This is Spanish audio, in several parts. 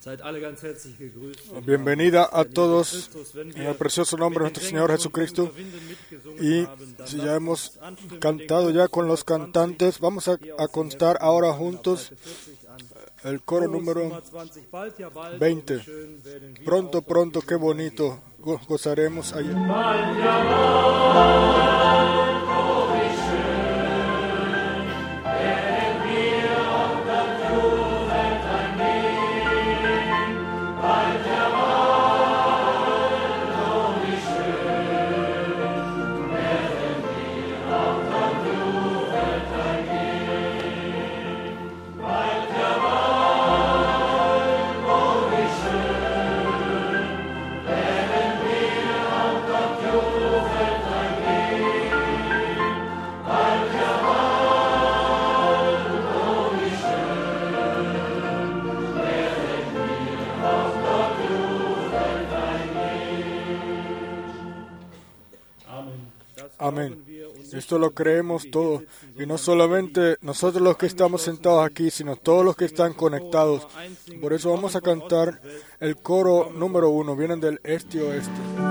Bienvenida a todos en el precioso nombre de nuestro Señor Jesucristo. Y si ya hemos cantado ya con los cantantes, vamos a contar ahora juntos el coro número 20. Pronto, pronto, qué bonito, gozaremos allí. Amén. Esto lo creemos todos. Y no solamente nosotros los que estamos sentados aquí, sino todos los que están conectados. Por eso vamos a cantar el coro número 1. Vienen del este y oeste.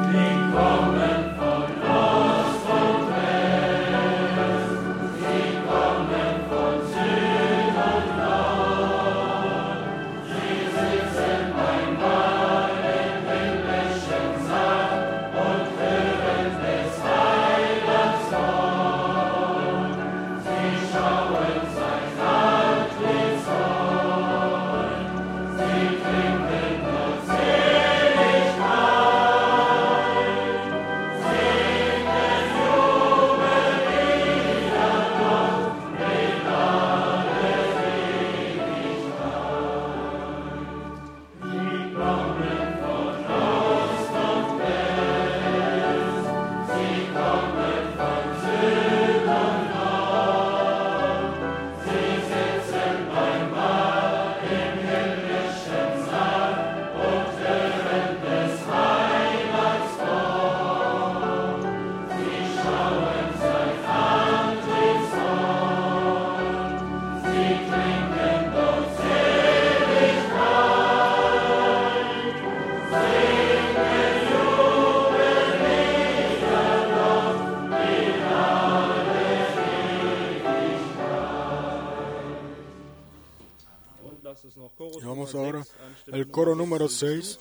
Y vamos ahora al coro número 6.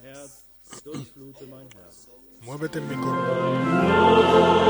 Muévete en mi corazón.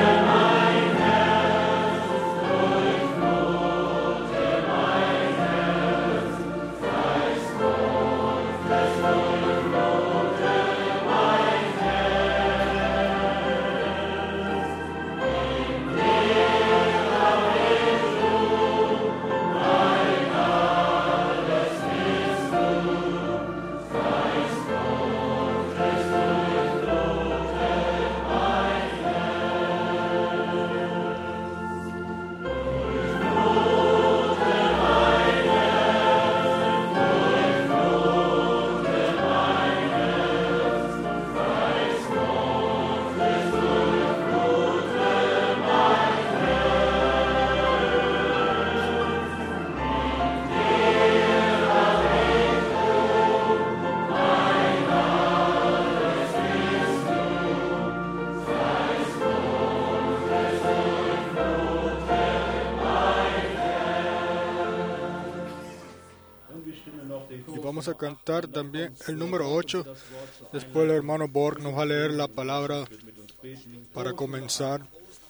Vamos a cantar también el número 8. Después el hermano Borg nos va a leer la palabra para comenzar.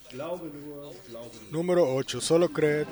Número 8. Solo creed.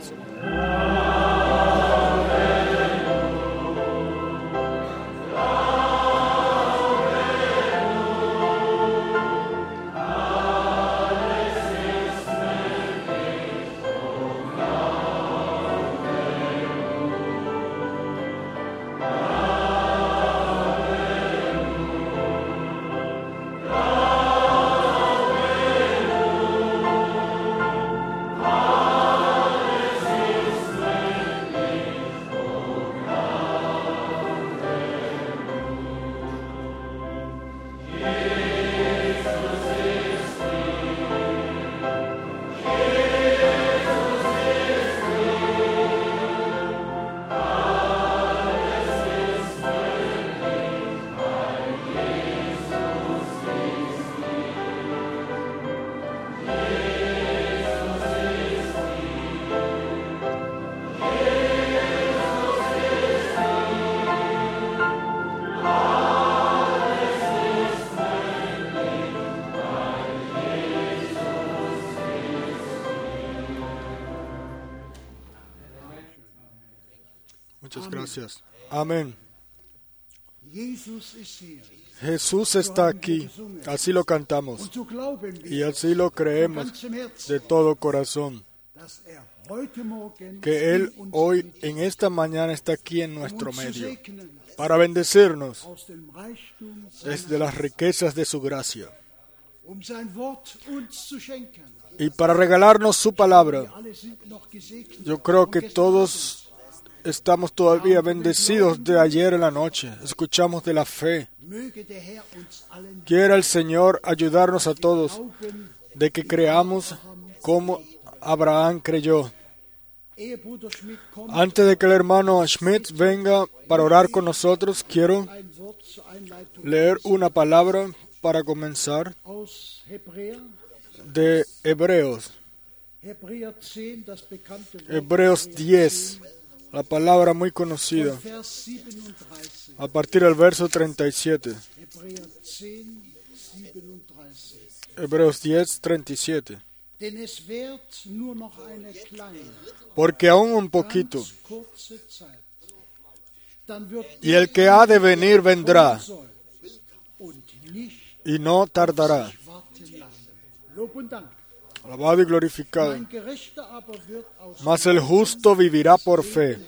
Gracias. Amén. Jesús está aquí. Así lo cantamos. Y así lo creemos de todo corazón. Que Él hoy, en esta mañana, está aquí en nuestro medio para bendecirnos desde las riquezas de su gracia y para regalarnos su palabra. Yo creo que todos estamos todavía bendecidos de ayer en la noche. Escuchamos de la fe. Quiera el Señor ayudarnos a todos de que creamos como Abraham creyó. Antes de que el hermano Schmidt venga para orar con nosotros, quiero leer una palabra para comenzar de Hebreos. Hebreos 10, la palabra muy conocida, a partir del verso 37. Hebreos 10, 37. Porque aún un poquito, y el que ha de venir vendrá, y no tardará. Alabado y glorificado. Mas el justo vivirá por fe.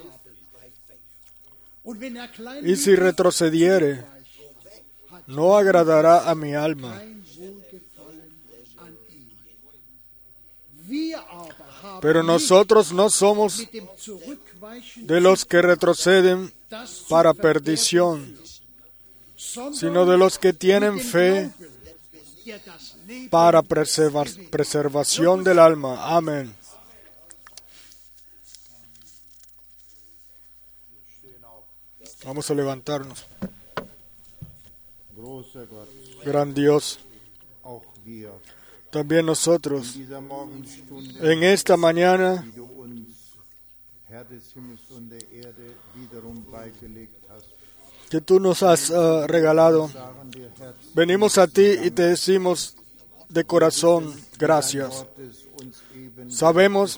Y si retrocediere, no agradará a mi alma. Pero nosotros no somos de los que retroceden para perdición, sino de los que tienen fe para preservación del alma. Amén. Vamos a levantarnos. Gran Dios, también nosotros, en esta mañana, que tú nos has regalado, venimos a ti y te decimos de corazón gracias. Sabemos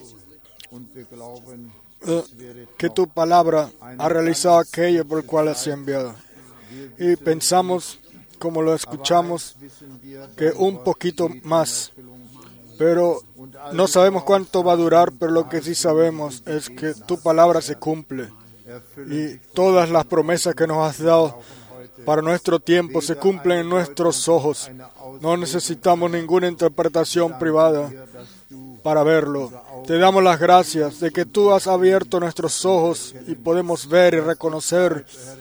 que tu palabra ha realizado aquello por el cual has enviado. Y pensamos, como lo escuchamos, que un poquito más. Pero no sabemos cuánto va a durar, pero lo que sí sabemos es que tu palabra se cumple. Y todas las promesas que nos has dado para nuestro tiempo se cumplen en nuestros ojos. No necesitamos ninguna interpretación privada para verlo. Te damos las gracias de que tú has abierto nuestros ojos y podemos ver y reconocer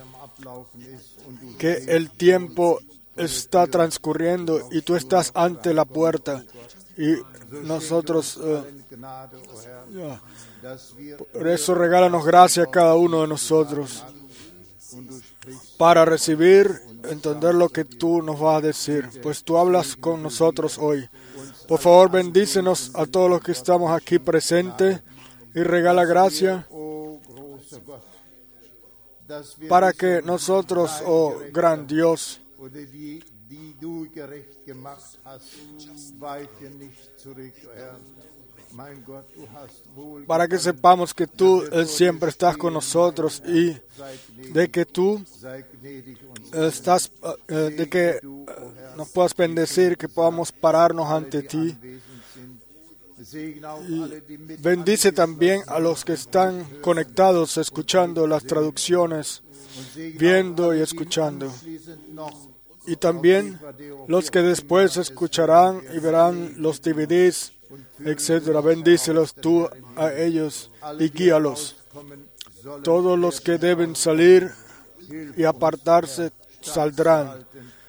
que el tiempo está transcurriendo y tú estás ante la puerta. Y nosotros, por eso regálanos gracia a cada uno de nosotros para recibir, entender lo que tú nos vas a decir, pues tú hablas con nosotros hoy. Por favor, bendícenos a todos los que estamos aquí presentes y regala gracia para que nosotros, oh gran Dios, para que sepamos que tú siempre estás con nosotros y de que tú estás, de que nos puedas bendecir, que podamos pararnos ante ti. Y bendice también a los que están conectados, escuchando las traducciones, viendo y escuchando. Y también los que después escucharán y verán los DVDs, etcétera. Bendícelos tú a ellos y guíalos. Todos los que deben salir y apartarse saldrán.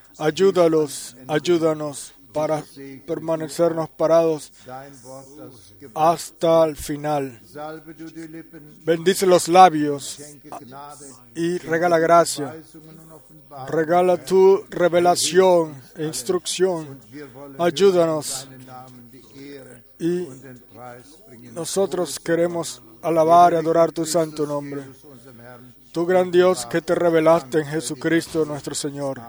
Ayúdanos para permanecernos parados hasta el final. Bendice los labios y regala gracia. Regala tu revelación e instrucción. Ayúdanos. Y nosotros queremos alabar y adorar tu santo nombre. Tu gran Dios que te revelaste en Jesucristo nuestro Señor.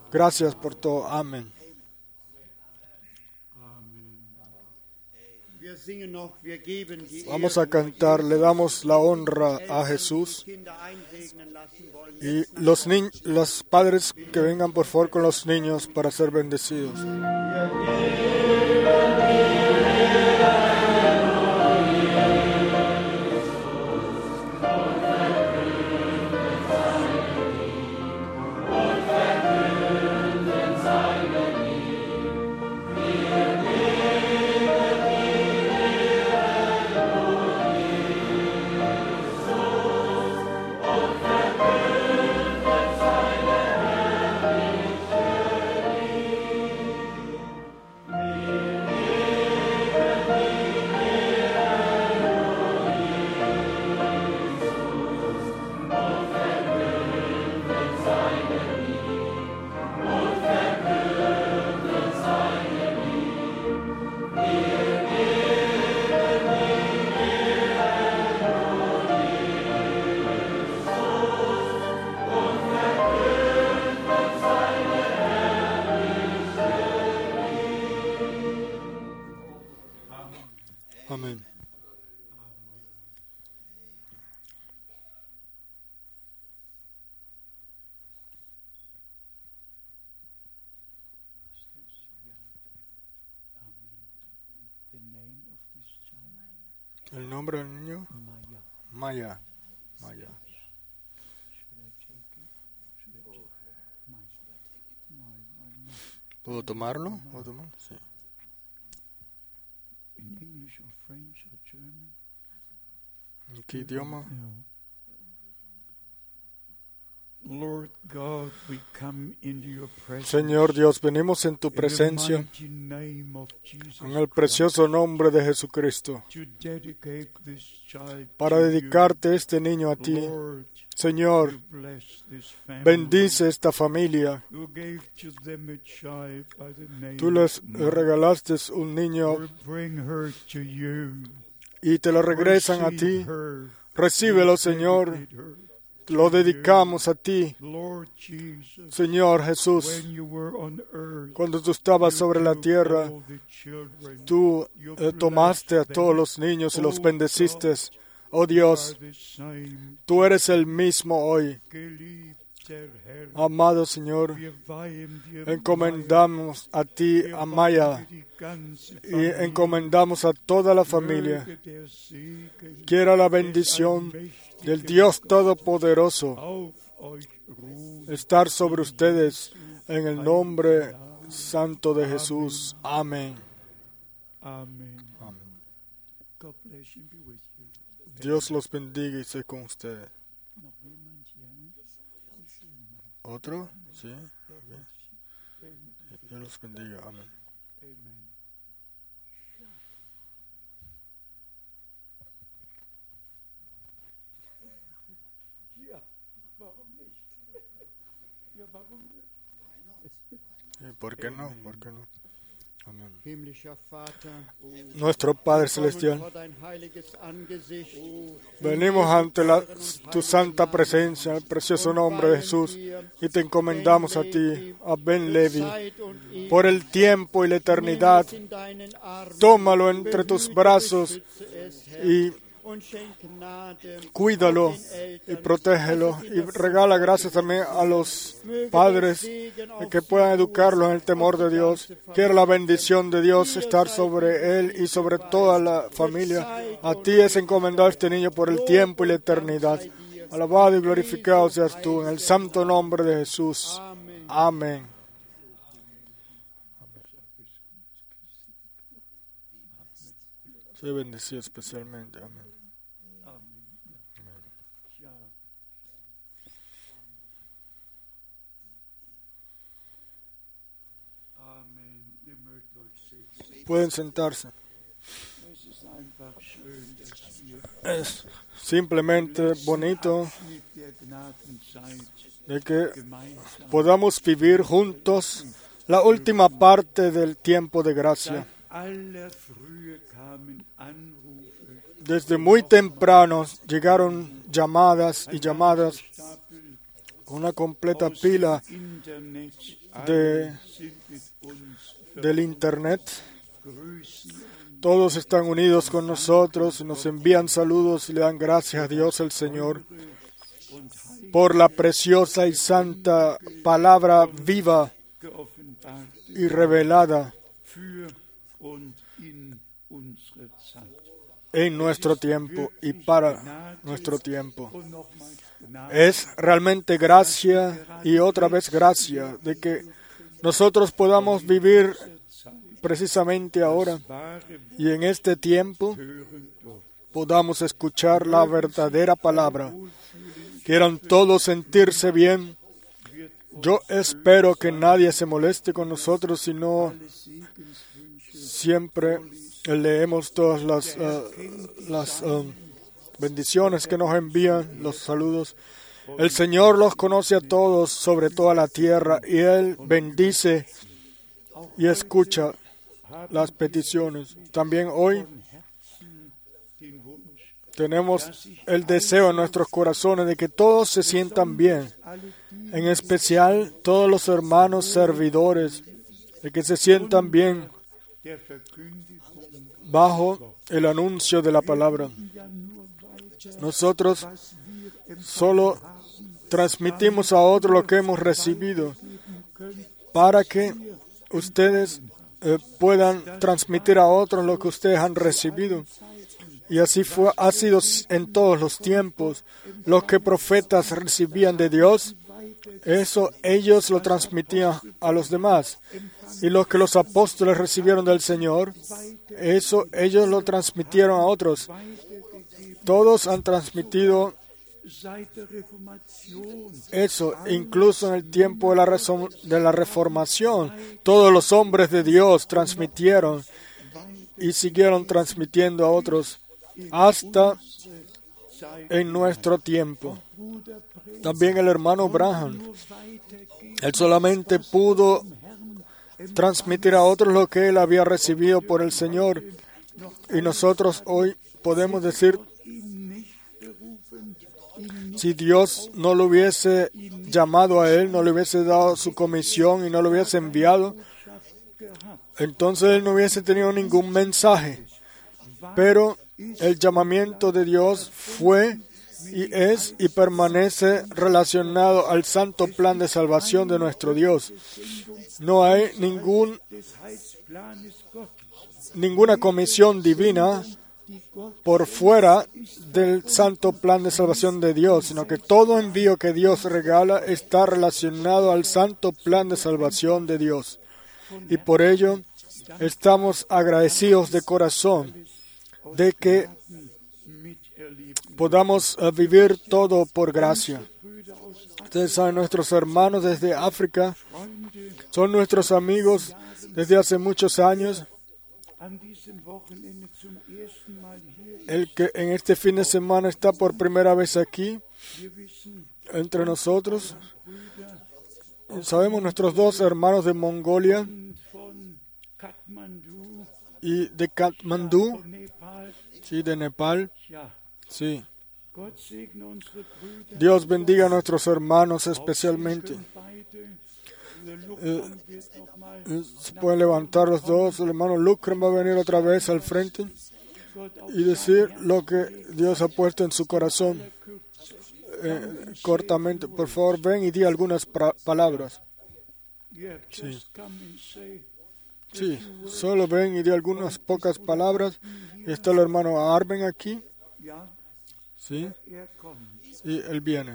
Gracias por todo. Amén. Vamos a cantar, le damos la honra a Jesús. Y los padres que vengan por favor con los niños para ser bendecidos. Amén. El nombre del niño, Maya. ¿Puedo tomarlo? Sí. ¿En qué idioma? Señor Dios, venimos en tu presencia en el precioso nombre de Jesucristo para dedicarte este niño a ti. Señor, bendice esta familia. Tú les regalaste un niño y te lo regresan a ti. Recíbelo, Señor. Lo dedicamos a ti. Señor Jesús, cuando tú estabas sobre la tierra, tú tomaste a todos los niños y los bendeciste. Oh Dios, tú eres el mismo hoy. Amado Señor, encomendamos a ti, a Maya, y encomendamos a toda la familia. Quiera la bendición del Dios Todopoderoso estar sobre ustedes en el nombre santo de Jesús. Amén. Dios los bendiga y sea con ustedes. ¿Otro? Sí. Okay. Dios los bendiga. Amén. ¿Por qué no? ¿Por qué no? Amén. Nuestro Padre Celestial, venimos ante tu santa presencia, el precioso nombre de Jesús, y te encomendamos a ti, a Ben Levi, por el tiempo y la eternidad. Tómalo entre tus brazos y cuídalo y protégelo, y regala gracias también a los padres que puedan educarlo en el temor de Dios. Quiero la bendición de Dios estar sobre él y sobre toda la familia. A ti es encomendado este niño por el tiempo y la eternidad. Alabado y glorificado seas tú en el santo nombre de Jesús. Amén. Sea bendecido especialmente. Amén. Pueden sentarse. Es simplemente bonito de que podamos vivir juntos la última parte del tiempo de gracia. Desde muy temprano llegaron llamadas y llamadas, una completa pila del Internet, Todos están unidos con nosotros, nos envían saludos y le dan gracias a Dios el Señor por la preciosa y santa palabra viva y revelada en nuestro tiempo y para nuestro tiempo. Es realmente gracia y otra vez gracia de que nosotros podamos vivir precisamente ahora y en este tiempo podamos escuchar la verdadera palabra. Quieran todos sentirse bien. Yo espero que nadie se moleste con nosotros, sino siempre leemos todas las bendiciones que nos envían, los saludos. El Señor los conoce a todos sobre toda la tierra y Él bendice y escucha las peticiones. También hoy tenemos el deseo en nuestros corazones de que todos se sientan bien, en especial todos los hermanos servidores, de que se sientan bien bajo el anuncio de la palabra. Nosotros solo transmitimos a otros lo que hemos recibido para que ustedes puedan transmitir a otros lo que ustedes han recibido. Y así ha sido en todos los tiempos. Lo que profetas recibían de Dios, eso ellos lo transmitían a los demás. Y lo que los apóstoles recibieron del Señor, eso ellos lo transmitieron a otros. Todos han transmitido eso, incluso en el tiempo de la Reformación. Todos los hombres de Dios transmitieron y siguieron transmitiendo a otros hasta en nuestro tiempo. También el hermano Branham, él solamente pudo transmitir a otros lo que él había recibido por el Señor. Y nosotros hoy podemos decir, si Dios no lo hubiese llamado a él, no le hubiese dado su comisión y no lo hubiese enviado, entonces él no hubiese tenido ningún mensaje. Pero el llamamiento de Dios fue y es y permanece relacionado al santo plan de salvación de nuestro Dios. No hay ninguna comisión divina por fuera del santo plan de salvación de Dios, sino que todo envío que Dios regala está relacionado al santo plan de salvación de Dios. Y por ello estamos agradecidos de corazón de que podamos vivir todo por gracia. Ustedes saben, nuestros hermanos desde África son nuestros amigos desde hace muchos años. El que en este fin de semana está por primera vez aquí entre nosotros. Sabemos nuestros dos hermanos de Mongolia y de Katmandú, sí, de Nepal. Sí. Dios bendiga a nuestros hermanos especialmente. Se pueden levantar los dos. El hermano Lucren va a venir otra vez al frente y decir lo que Dios ha puesto en su corazón. Cortamente, por favor, ven y di algunas palabras. Sí, solo ven y di algunas pocas palabras. Y está el hermano Arben aquí. Sí, y él viene.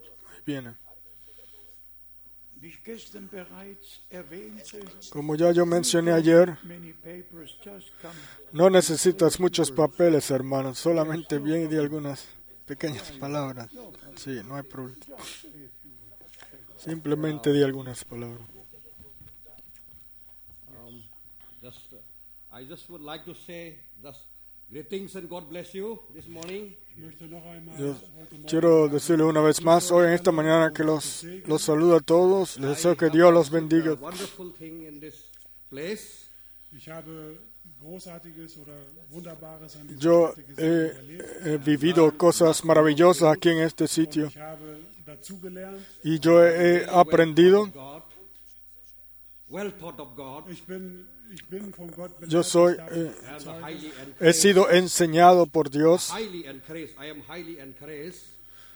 Como ya yo mencioné ayer, no necesitas muchos papeles, hermanos, solamente bien y di algunas pequeñas palabras. Sí, no hay problema. Simplemente di algunas palabras. I just would like to say greetings and God bless you this morning. Yo quiero decirles una vez más hoy en esta mañana que los saludo a todos. Les deseo que Dios los bendiga. Yo he vivido cosas maravillosas aquí en este sitio y yo he aprendido well taught of God. Yo soy, And highly he sido enseñado por Dios highly encouraged. I am highly encouraged.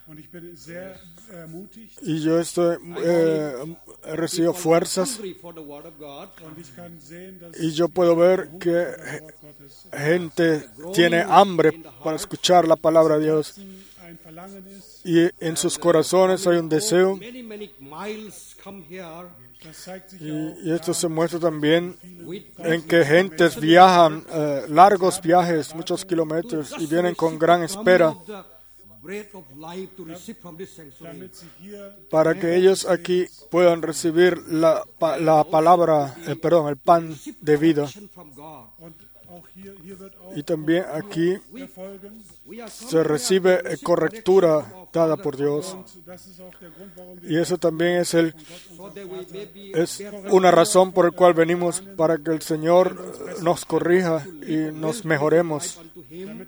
y yo he recibido fuerzas Hungry for the word of God. y yo puedo ver que gente tiene hambre para escuchar la palabra de Dios y en sus corazones hay un deseo Many miles come here y esto se muestra también with en que gentes viajan largos viajes, muchos kilómetros y vienen con gran espera of the bread of life to receive from this sanctuary. para que ellos aquí puedan recibir la palabra, el pan de vida. From God. Y también aquí We are se recibe correctura dada por Dios. Y eso también es so that we may be es una razón por la cual venimos para que el Señor nos corrija y nos mejoremos, unto Him.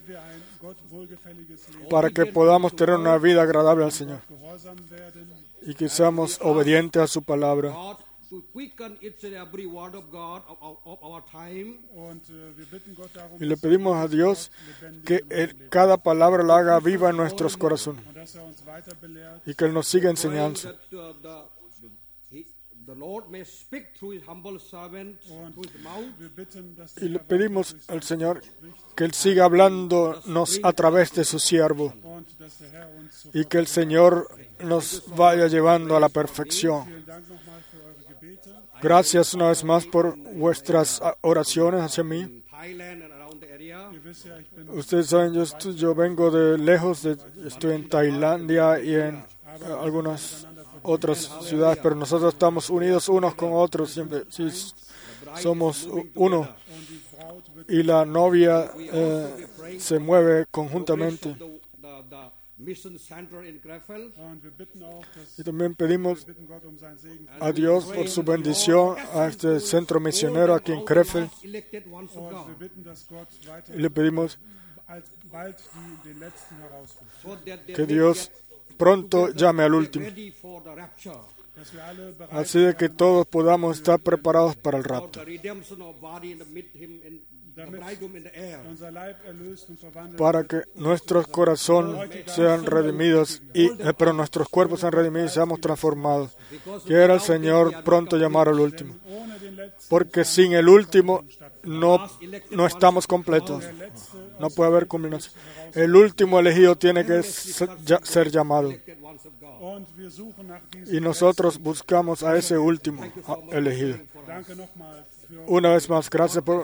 para que podamos tener una vida agradable al Señor y que seamos obedientes a su palabra. God to quicken each and every word of God of our time. Y le pedimos a Dios que cada palabra la haga viva en nuestros corazones y que Él nos siga enseñando. That the Lord may speak through His humble servant, through His mouth. Y le pedimos al Señor que Él siga hablándonos a través de su siervo y que el Señor nos vaya llevando a la perfección. Gracias una vez más por vuestras oraciones hacia mí. In Thailand and around the area. Ustedes saben, yo vengo de lejos, estoy en Tailandia y en algunas otras ciudades, pero nosotros estamos unidos unos con otros, siempre sí, somos uno. Y la novia se mueve conjuntamente. The mission center in Krefeld. Y también pedimos a Dios por su bendición a este centro misionero aquí en Krefeld. Elected ones of God. Y le pedimos So that they que may Dios pronto llame al get último, ready for the rapture. así de que todos podamos estar preparados para el For rapto, the redemption of body and meet Him in the bridegroom in the air. para que nuestros corazones sean redimidos, pero nuestros cuerpos sean redimidos y seamos transformados. Quiera el Señor pronto llamar al último, porque sin el último no estamos completos, no puede haber culminación. El último elegido tiene que ser llamado. Elected ones of God. Y nosotros buscamos a ese último elegido. Una vez más, gracias por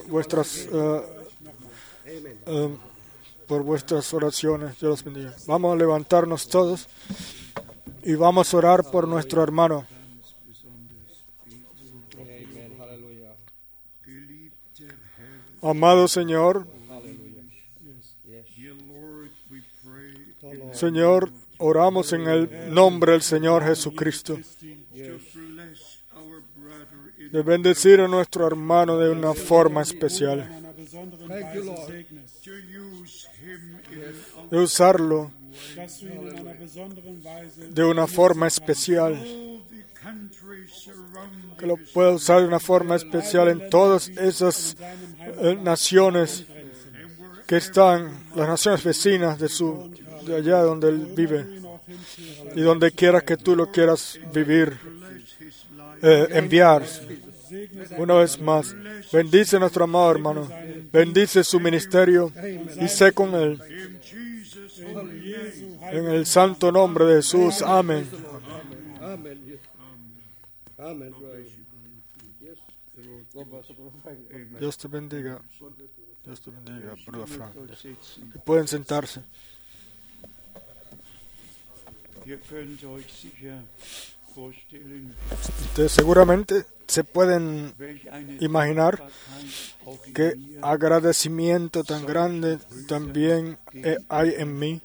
vuestras oraciones. Dios los bendiga. Vamos a levantarnos todos y vamos a orar por nuestro hermano. Amen. Hallelujah. Amado Señor, Señor, oramos en el nombre del Señor Jesucristo, de bendecir a nuestro hermano de una forma especial, Thank you, Lord. de usarlo de una forma especial, que lo pueda usar de una forma especial en todas esas naciones que están, las naciones vecinas de allá donde él vive, y donde quiera que tú lo quieras enviar. Una vez más, bendice a nuestro amado hermano, bendice su ministerio y sé con él. En el santo nombre de Jesús, amén. Amen. Yes. Amen. Yes. Dios te bendiga. Dios te bendiga, Brother Frank. Pueden sentarse. Ustedes seguramente se pueden imaginar qué agradecimiento tan grande también hay en mí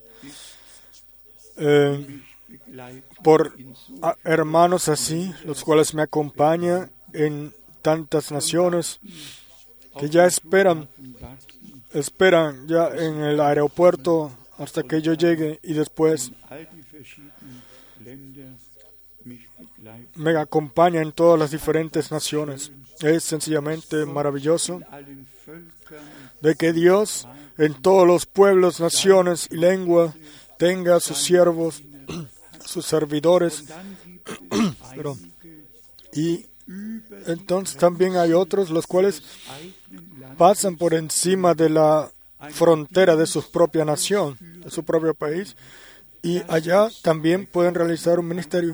por hermanos así, los cuales me acompañan en tantas naciones que ya esperan ya en el aeropuerto hasta que yo llegue y después me acompaña en todas las diferentes naciones. Es sencillamente maravilloso de que Dios en todos los pueblos, naciones y lenguas tenga a sus siervos, sus servidores. Y entonces también hay otros los cuales pasan por encima de la frontera de su propia nación, de su propio país, y allá también pueden realizar un ministerio.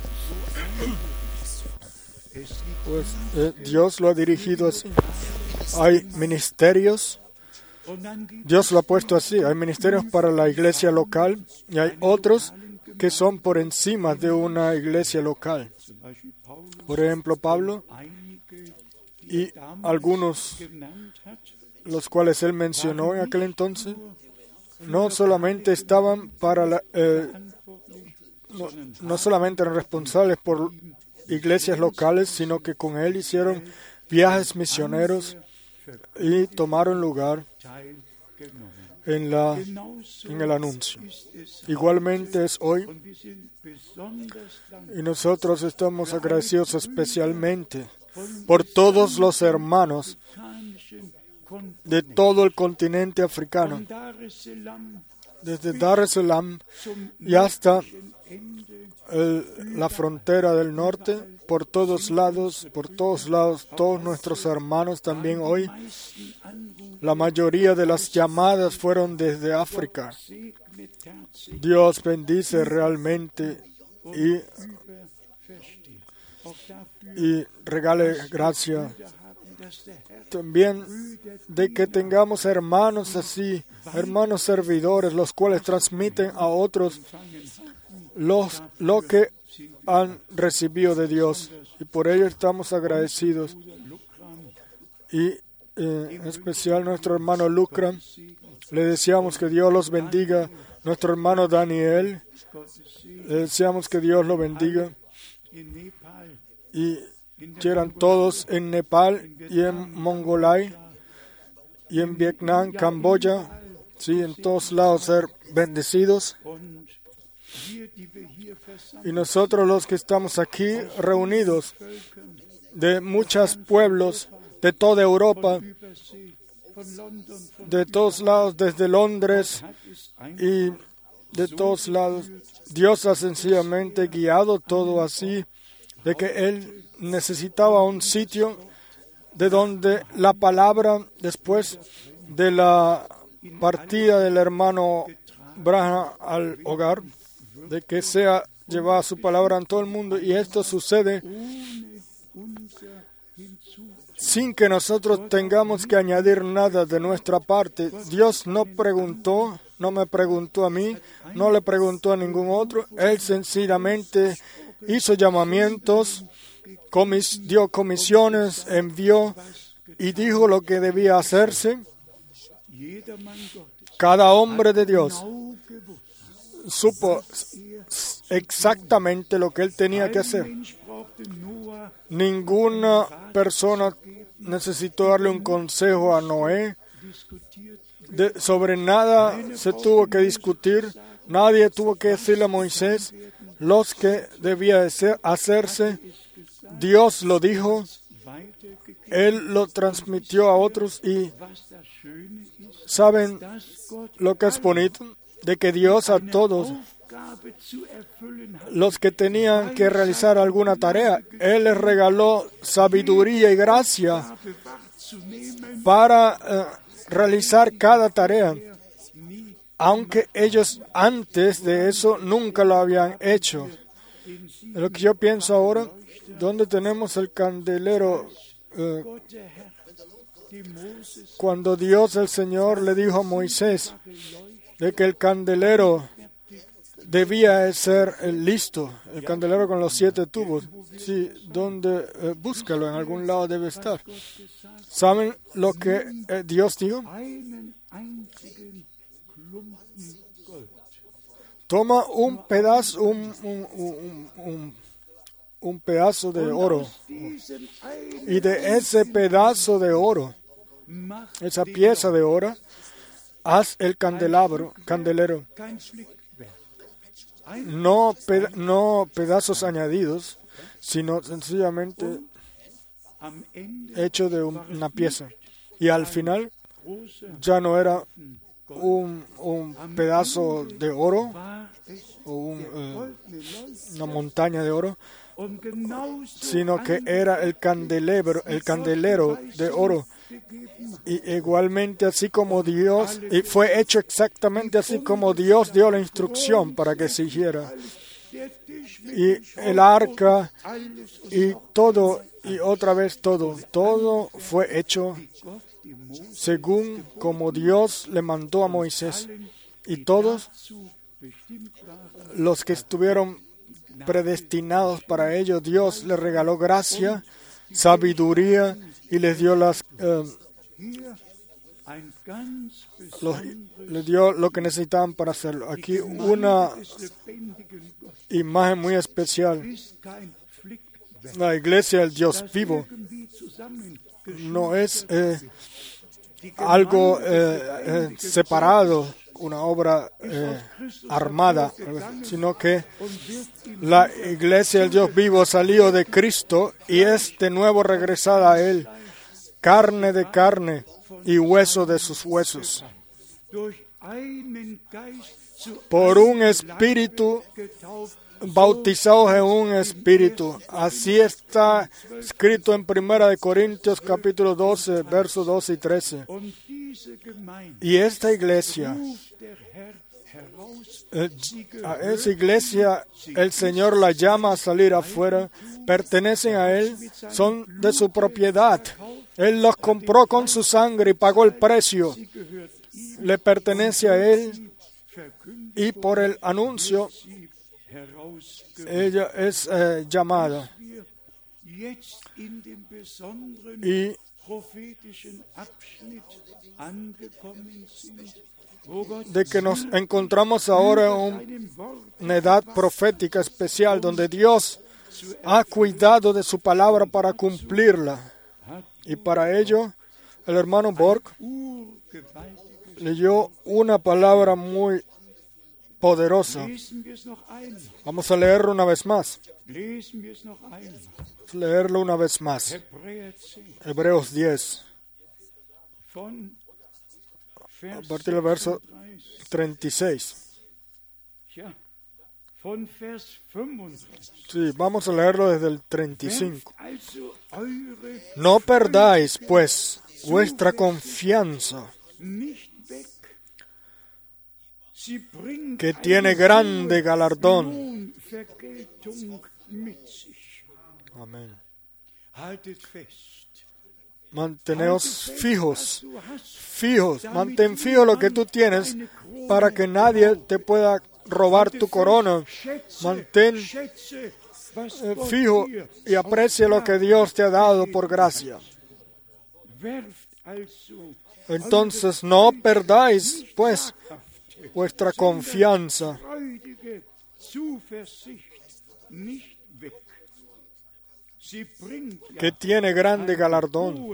Pues Dios lo ha dirigido así. Hay ministerios, Dios lo ha puesto así. Hay ministerios para la iglesia local y hay otros que son por encima de una iglesia local. Por ejemplo, Pablo y algunos, los cuales él mencionó en aquel entonces, no solamente estaban para no solamente eran responsables por iglesias locales, sino que con él hicieron viajes misioneros y tomaron lugar en el anuncio. Igualmente es hoy, y nosotros estamos agradecidos especialmente por todos los hermanos de todo el continente africano, desde Dar es Salaam y hasta la frontera del norte, por todos lados, todos nuestros hermanos también hoy. La mayoría de las llamadas fueron desde África. Dios bendice realmente y regale gracia también de que tengamos hermanos así, hermanos servidores, los cuales transmiten a otros lo que han recibido de Dios, y por ello estamos agradecidos. Y en especial nuestro hermano Lucram, le deseamos que Dios los bendiga. Nuestro hermano Daniel, le deseamos que Dios lo bendiga. Y quieran todos en Nepal y en Mongolay y en Vietnam, Camboya, sí, en todos lados ser bendecidos. Y nosotros los que estamos aquí reunidos de muchos pueblos de toda Europa, de todos lados, desde Londres y de todos lados, Dios ha sencillamente guiado todo así, de que Él necesitaba un sitio de donde la palabra, después de la partida del hermano Branham al hogar, de que sea llevada su palabra en todo el mundo, y esto sucede sin que nosotros tengamos que añadir nada de nuestra parte. Dios no me preguntó a mí, no le preguntó a ningún otro. Él sencillamente hizo llamamientos, dio comisiones, envió y dijo lo que debía hacerse. Cada hombre de Dios supo exactamente lo que él tenía que hacer. Ninguna persona necesitó darle un consejo a Noé. Sobre nada se tuvo que discutir. Nadie tuvo que decirle a Moisés lo que debía hacerse. Dios lo dijo. Él lo transmitió a otros. Y ¿saben lo que es bonito? De que Dios a todos los que tenían que realizar alguna tarea, Él les regaló sabiduría y gracia para realizar cada tarea, aunque ellos antes de eso nunca lo habían hecho. Lo que yo pienso ahora, ¿dónde tenemos el candelero? Cuando Dios, el Señor, le dijo a Moisés de que el candelero debía ser listo, el candelero con los 7 tubos. Sí, donde búscalo, en algún lado debe estar. ¿Saben lo que Dios dijo? Toma un pedazo, un pedazo de oro, y de ese pedazo de oro, esa pieza de oro, haz el candelero. no pedazos añadidos, sino sencillamente hecho de una pieza. Y al final ya no era un pedazo de oro o una montaña de oro, sino que era el candelero de oro. Y igualmente así como Dios, y fue hecho exactamente así como Dios dio la instrucción para que se hiciera. Y el arca y todo, y otra vez todo fue hecho según como Dios le mandó a Moisés. Y todos los que estuvieron predestinados para ello, Dios les regaló gracia, sabiduría y les dio les dio lo que necesitaban para hacerlo. Aquí una imagen muy especial. La iglesia del Dios vivo no es algo separado, una obra armada, sino que la iglesia del Dios vivo salió de Cristo y es de nuevo regresada a Él, carne de carne y hueso de sus huesos. Por un espíritu, bautizados en un espíritu. Así está escrito en 1 Corintios capítulo 12, versos 12 y 13. Y esta iglesia, a esa iglesia el Señor la llama a salir afuera, pertenecen a Él, son de su propiedad. Él los compró con su sangre y pagó el precio. Le pertenece a Él y por el anuncio ella es llamada. Y de que nos encontramos ahora en una edad profética especial donde Dios ha cuidado de su palabra para cumplirla. Y para ello, el hermano Borg leyó una palabra muy poderosa. Vamos a leerlo una vez más. Leerlo una vez más. Hebreos 10. A partir del verso 36. Sí, vamos a leerlo desde el 35. No perdáis, pues, vuestra confianza, que tiene grande galardón. Amén. Manteneos fijos, mantén fijo lo que tú tienes para que nadie te pueda robar tu corona. Mantén fijo y aprecia lo que Dios te ha dado por gracia. Entonces no perdáis, pues, vuestra confianza, que tiene grande galardón.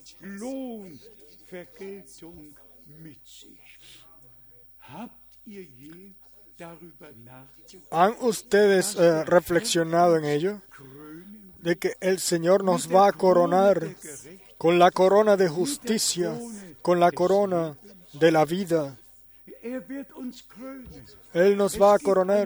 ¿Han ustedes reflexionado en ello? De que el Señor nos va a coronar con la corona de justicia, con la corona de la vida. Él nos va a coronar.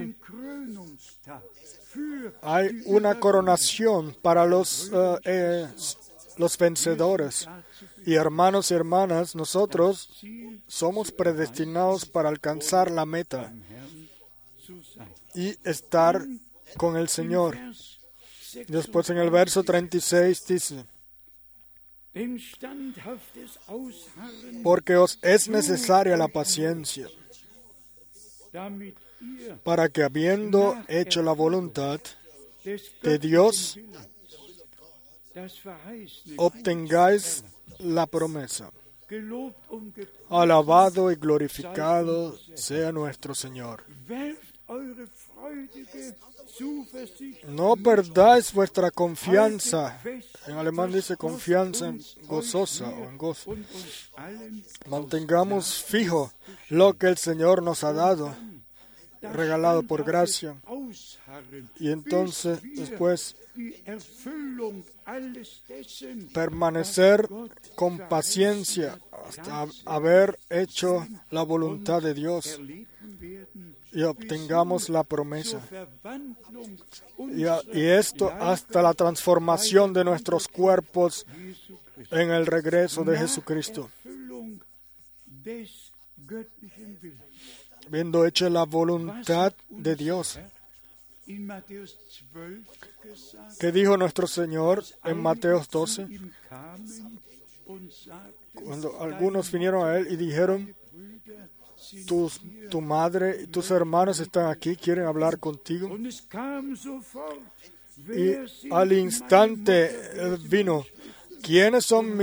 Hay una coronación para los vencedores. Y hermanos y hermanas, nosotros somos predestinados para alcanzar la meta y estar con el Señor. Después en el verso 36 dice: porque os es necesaria la paciencia, para que habiendo hecho la voluntad de Dios, obtengáis la promesa. Alabado y glorificado sea nuestro Señor. No perdáis vuestra confianza. En alemán dice confianza gozosa o en gozo. Mantengamos fijo lo que el Señor nos ha dado. regalado por gracia. Y entonces, después, permanecer con paciencia hasta haber hecho la voluntad de Dios y obtengamos la promesa. Y esto hasta la transformación de nuestros cuerpos en el regreso de Jesucristo. Habiendo hecho la voluntad de Dios. ¿Qué dijo nuestro Señor en Mateo 12? Cuando algunos vinieron a Él y dijeron, tu madre y tus hermanos están aquí, quieren hablar contigo. Y al instante vino, ¿quiénes son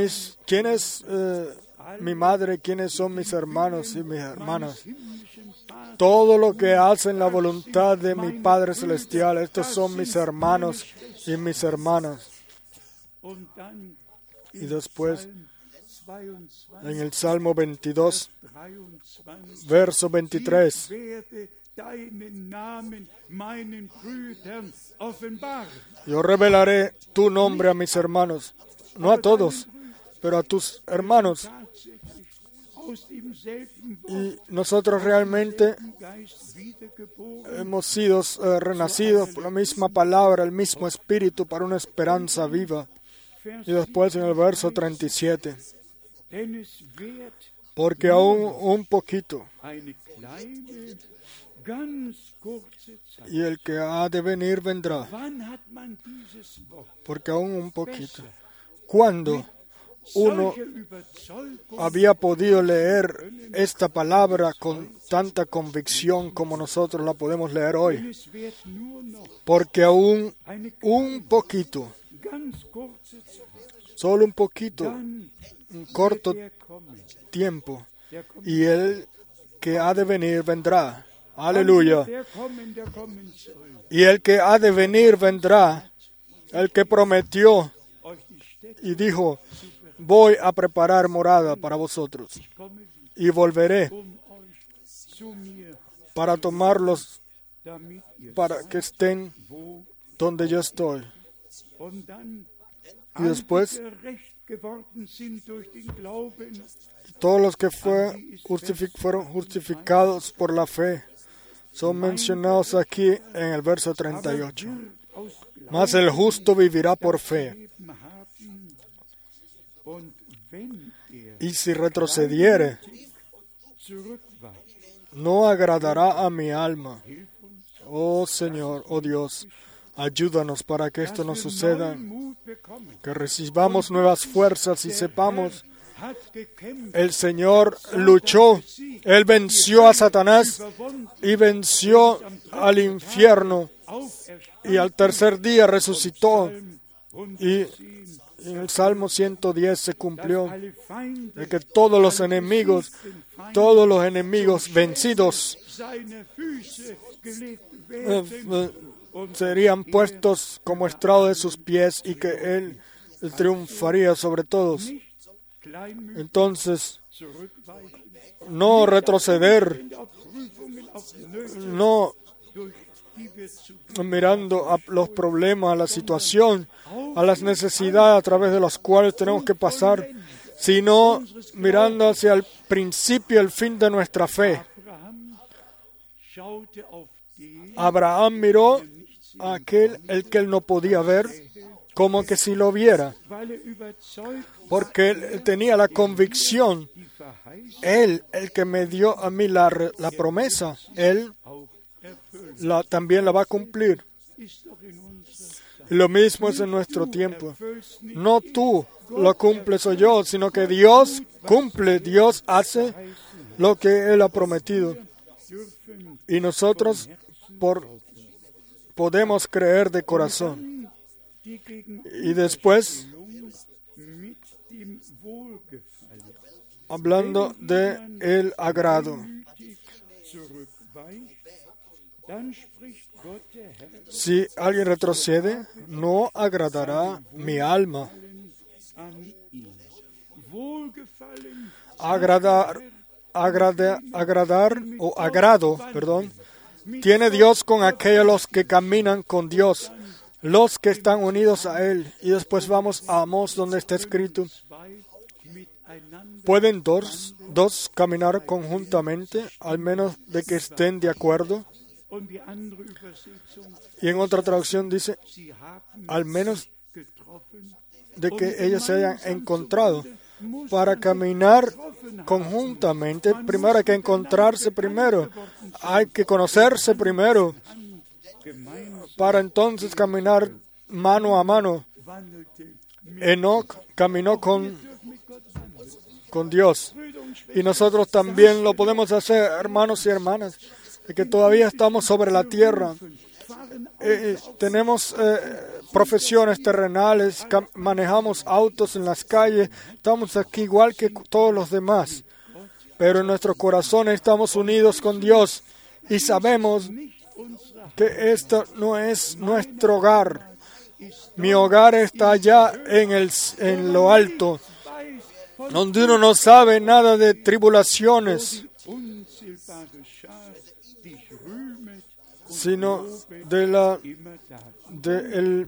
mi madre, quiénes son mis hermanos y mis hermanas? Todo lo que hacen la voluntad de mi Padre Celestial, estos son mis hermanos y mis hermanas. Y después, en el Salmo 22, verso 23, yo revelaré tu nombre a mis hermanos, no a todos, pero a tus hermanos. Y nosotros realmente hemos sido renacidos por la misma palabra, el mismo Espíritu, para una esperanza viva. Y después en el verso 37, porque aún un poquito, y el que ha de venir vendrá, porque aún un poquito. ¿Cuándo uno había podido leer esta palabra con tanta convicción como nosotros la podemos leer hoy? Porque aún un poquito, solo un poquito, un corto tiempo, y el que ha de venir vendrá. Aleluya. Y el que ha de venir vendrá, el que prometió y dijo, voy a preparar morada para vosotros y volveré para tomarlos, para que estén donde yo estoy. Y después, todos los que fueron justificados por la fe son mencionados aquí en el verso 38. Mas el justo vivirá por fe. Y si retrocediere, no agradará a mi alma. Oh Señor, oh Dios, ayúdanos para que esto no suceda, que recibamos nuevas fuerzas y sepamos, el Señor luchó, Él venció a Satanás y venció al infierno y al tercer día resucitó. Y en el Salmo 110 se cumplió de que todos los enemigos vencidos serían puestos como estrado de sus pies y que Él triunfaría sobre todos. Entonces, no retroceder, no mirando a los problemas, a la situación, a las necesidades a través de las cuales tenemos que pasar, sino mirando hacia el principio y el fin de nuestra fe. Abraham miró a aquel el que él no podía ver, como que si lo viera, porque él tenía la convicción, él, el que me dio a mí la promesa, él también la va a cumplir. Lo mismo es en nuestro tiempo. No tú lo cumples o yo, sino que Dios cumple, Dios hace lo que Él ha prometido. Y nosotros podemos creer de corazón. Y después, hablando de el agrado. Si alguien retrocede, no agradará mi alma. Agradar o agrado, tiene Dios con aquellos que caminan con Dios, los que están unidos a Él. Y después vamos a Amós, donde está escrito: ¿pueden dos caminar conjuntamente, al menos de que estén de acuerdo? Y en otra traducción dice: al menos de que ellos se hayan encontrado. Para caminar conjuntamente, primero hay que encontrarse primero, hay que conocerse primero, para entonces caminar mano a mano. Enoc caminó con Dios, y nosotros también lo podemos hacer, hermanos y hermanas, de que todavía estamos sobre la tierra. Tenemos profesiones terrenales, manejamos autos en las calles, estamos aquí igual que todos los demás, pero en nuestros corazones estamos unidos con Dios y sabemos que esto no es nuestro hogar. Mi hogar está allá en lo alto, donde uno no sabe nada de tribulaciones, sino del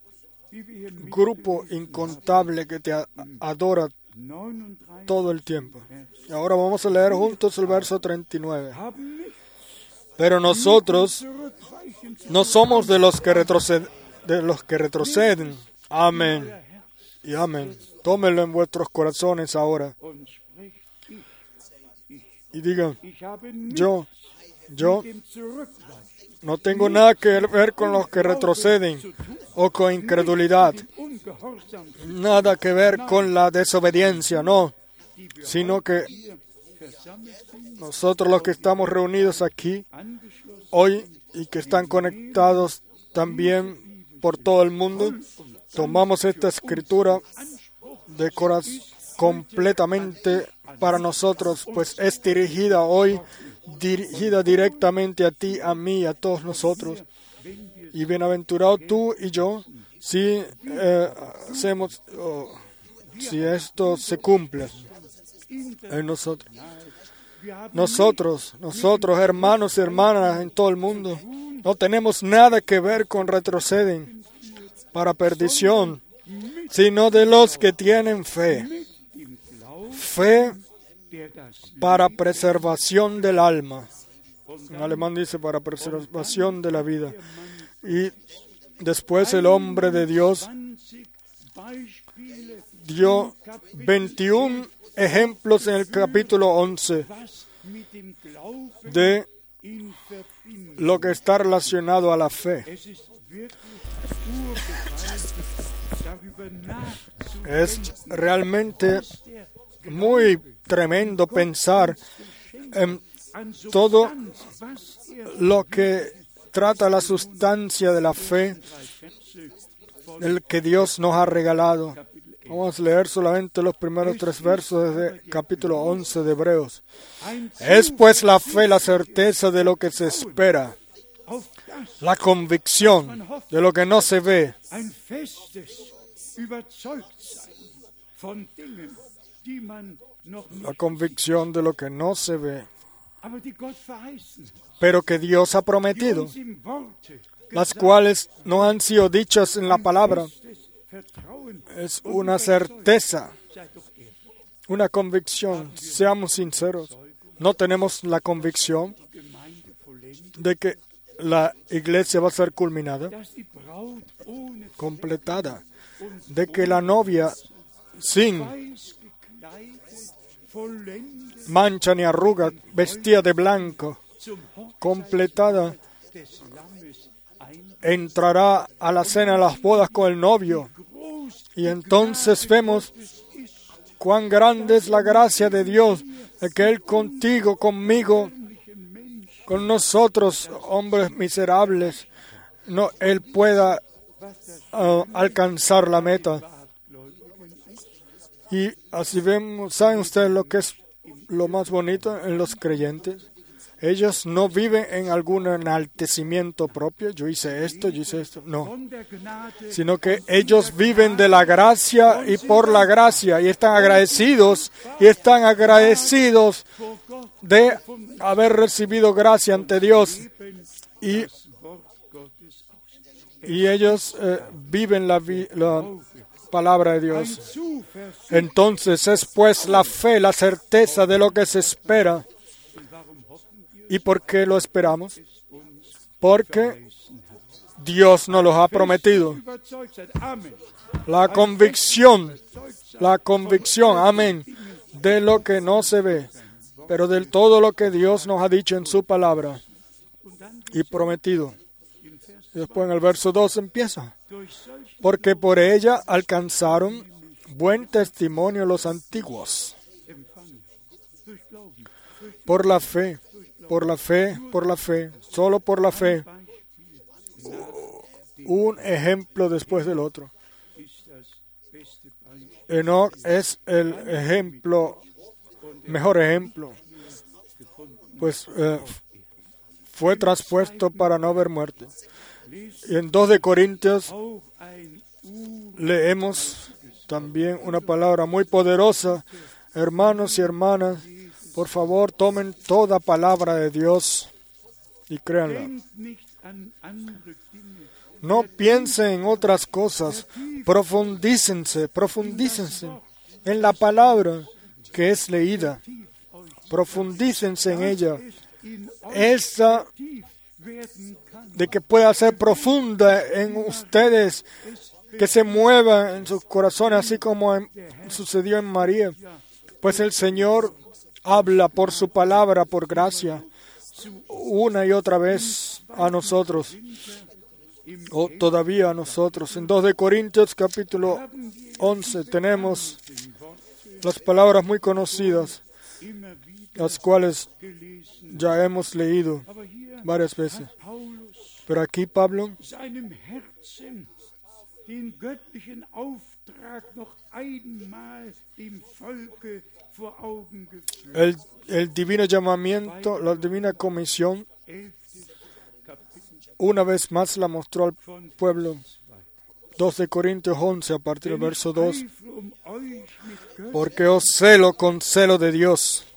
grupo incontable que te adora todo el tiempo. Y ahora vamos a leer juntos el verso 39. Pero nosotros no somos de los que retroceden. Amén y amén. Tómenlo en vuestros corazones ahora. Y digan: yo no tengo nada que ver con los que retroceden o con incredulidad. Nada que ver con la desobediencia, no. Sino que nosotros, los que estamos reunidos aquí hoy y que están conectados también por todo el mundo, tomamos esta escritura de corazón completamente para nosotros, pues es dirigida directamente a ti, a mí, a todos nosotros. Y bienaventurado tú y yo si si esto se cumple en nosotros. Nosotros, hermanos y hermanas en todo el mundo, no tenemos nada que ver con retroceden para perdición, sino de los que tienen fe. Fe para preservación del alma. En alemán dice para preservación de la vida. Y después el hombre de Dios dio 21 ejemplos en el capítulo 11 de lo que está relacionado a la fe. Es realmente muy tremendo pensar en todo lo que trata la sustancia de la fe, el que Dios nos ha regalado. Vamos a leer solamente los primeros 3 versos del capítulo 11 de Hebreos. Es pues la fe la certeza de lo que se espera, la convicción de lo que no se ve. La convicción de lo que no se ve, pero que Dios ha prometido, las cuales no han sido dichas en la palabra. Es una certeza, una convicción. Seamos sinceros, no tenemos la convicción de que la iglesia va a ser culminada, completada, de que la novia sin mancha ni arruga, vestida de blanco, completada, entrará a la cena de las bodas con el novio. Y entonces vemos cuán grande es la gracia de Dios, de que Él contigo, conmigo, con nosotros, hombres miserables, Él pueda alcanzar la meta. Y así vemos, ¿saben ustedes lo que es lo más bonito en los creyentes? Ellos no viven en algún enaltecimiento propio, yo hice esto, no. Sino que ellos viven de la gracia y por la gracia, y están agradecidos de haber recibido gracia ante Dios y ellos viven la palabra de Dios. Entonces es pues la fe, la certeza de lo que se espera. ¿Y por qué lo esperamos? Porque Dios nos lo ha prometido. La convicción, amén, de lo que no se ve, pero de todo lo que Dios nos ha dicho en su palabra y prometido. Y después en el verso 2 empieza. Porque por ella alcanzaron buen testimonio los antiguos. Por la fe, solo por la fe. Un ejemplo después del otro. Enoc es el mejor ejemplo, pues fue traspuesto para no ver muerte. Y en 2 de Corintios leemos también una palabra muy poderosa. Hermanos y hermanas, por favor, tomen toda palabra de Dios y créanla. No piensen en otras cosas, profundícense en la palabra que es leída. Profundícense en ella. Esa de que pueda ser profunda en ustedes, que se mueva en sus corazones, así como sucedió en María. Pues el Señor habla por su palabra, por gracia, una y otra vez a nosotros, o todavía a nosotros. En 2 de Corintios capítulo 11 tenemos las palabras muy conocidas, las cuales ya hemos leído varias veces. Pero aquí Pablo el divino llamamiento, la divina comisión, una vez más la mostró al pueblo. 2 de Corintios 11, a partir del verso 2. Porque os celo con celo de Dios,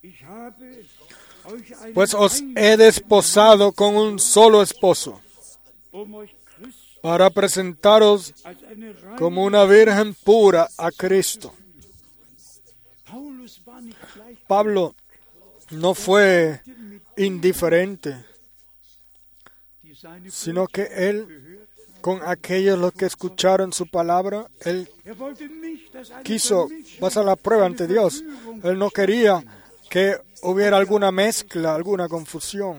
pues os he desposado con un solo esposo, para presentaros como una virgen pura a Cristo. Pablo no fue indiferente, sino que él, con aquellos los que escucharon su palabra, él quiso pasar la prueba ante Dios. Él no quería que hubiera alguna mezcla, alguna confusión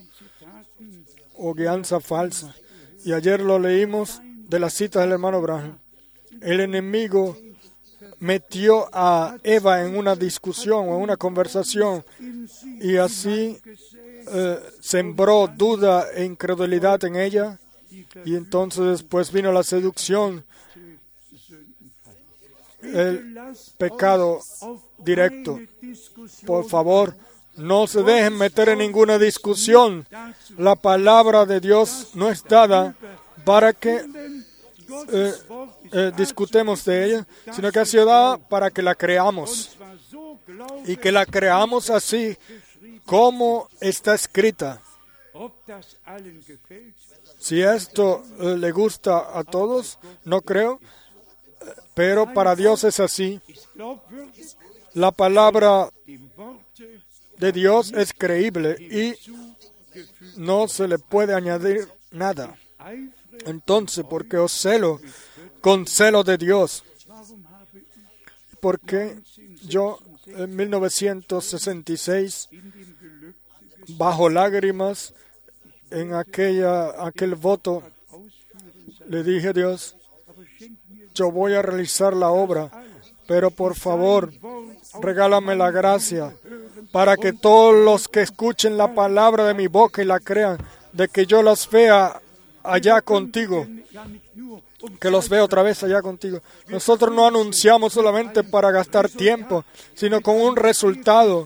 o guianza falsa. Y ayer lo leímos de las citas del hermano Branham. El enemigo metió a Eva en una discusión o en una conversación y así sembró duda e incredulidad en ella, y entonces después vino la seducción, el pecado directo. Por favor, no se dejen meter en ninguna discusión. La palabra de Dios no es dada para que discutemos de ella, sino que ha sido dada para que la creamos, y que la creamos así como está escrita. Si esto le gusta a todos, no creo, pero para Dios es así. La palabra de Dios es creíble y no se le puede añadir nada. Entonces, porque os celo con celo de Dios, porque yo en 1966, bajo lágrimas, en aquel voto, le dije a Dios: yo voy a realizar la obra, pero por favor, regálame la gracia para que todos los que escuchen la palabra de mi boca y la crean, de que yo los vea allá contigo, que los vea otra vez allá contigo. Nosotros no anunciamos solamente para gastar tiempo, sino con un resultado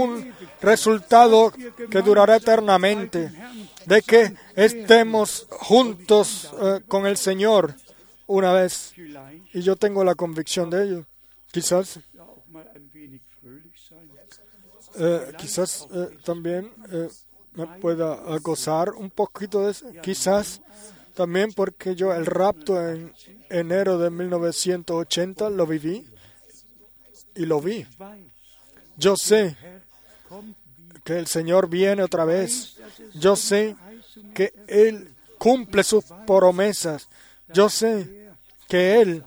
que durará eternamente, de que estemos juntos con el Señor una vez. Y yo tengo la convicción de ello. Quizás me pueda gozar un poquito de eso. Quizás también porque yo el rapto en enero de 1980 lo viví y lo vi. Yo sé que el Señor viene otra vez. Yo sé que Él cumple sus promesas. Yo sé que Él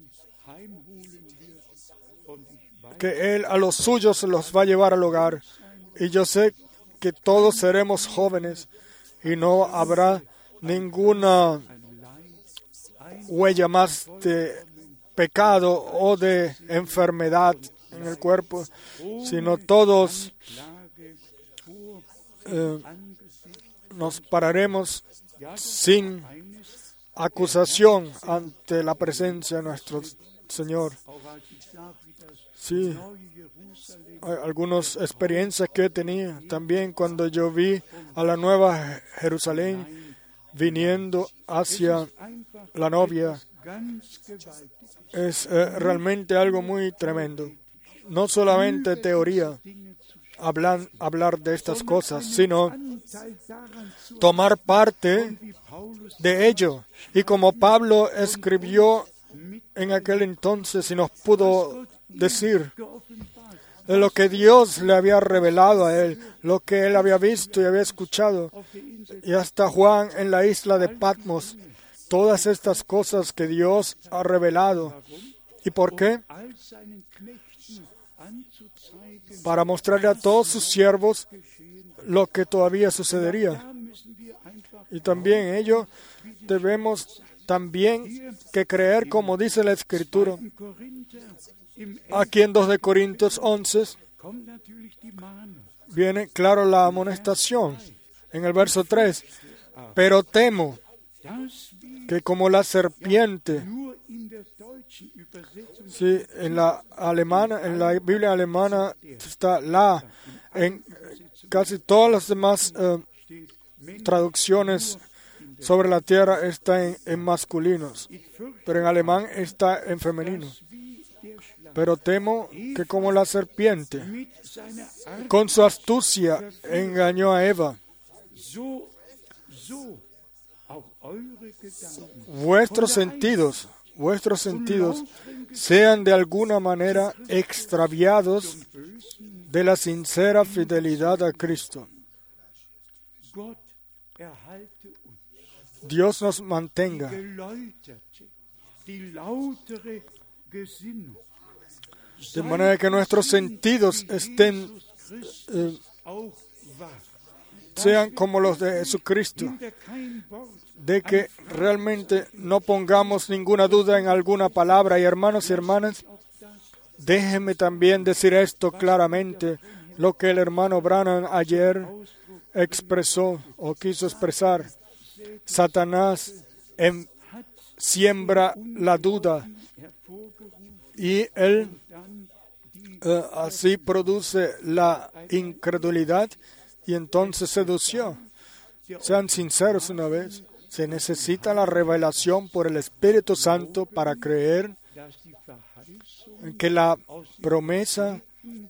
a los suyos los va a llevar al hogar. Y yo sé que todos seremos jóvenes y no habrá ninguna huella más de pecado o de enfermedad en el cuerpo, sino todos nos pararemos sin acusación ante la presencia de nuestro Señor. Sí, hay algunas experiencias que he tenido también cuando yo vi a la Nueva Jerusalén viniendo hacia la novia. Es realmente algo muy tremendo. No solamente teoría, hablar de estas cosas, sino tomar parte de ello. Y como Pablo escribió en aquel entonces y nos pudo decir de lo que Dios le había revelado a él, lo que él había visto y había escuchado, y hasta Juan en la isla de Patmos, todas estas cosas que Dios ha revelado. ¿Y por qué? Para mostrarle a todos sus siervos lo que todavía sucedería. Y también ello debemos también que creer como dice la Escritura. Aquí en 2 de Corintios 11 viene claro la amonestación en el verso 3. Pero temo que como la serpiente, sí, en la alemana, en la Biblia alemana está la, en casi todas las demás traducciones sobre la tierra está en masculinos, pero en alemán está en femenino. Pero temo que como la serpiente, con su astucia, engañó a Eva. Vuestros sentidos sean de alguna manera extraviados de la sincera fidelidad a Cristo. Dios nos mantenga de manera que nuestros sentidos sean como los de Jesucristo, de que realmente no pongamos ninguna duda en alguna palabra. Y hermanos y hermanas, déjenme también decir esto claramente, lo que el hermano Branham ayer expresó o quiso expresar. Satanás siembra la duda y él así produce la incredulidad y entonces sedució. Sean sinceros una vez. Se necesita la revelación por el Espíritu Santo para creer que la promesa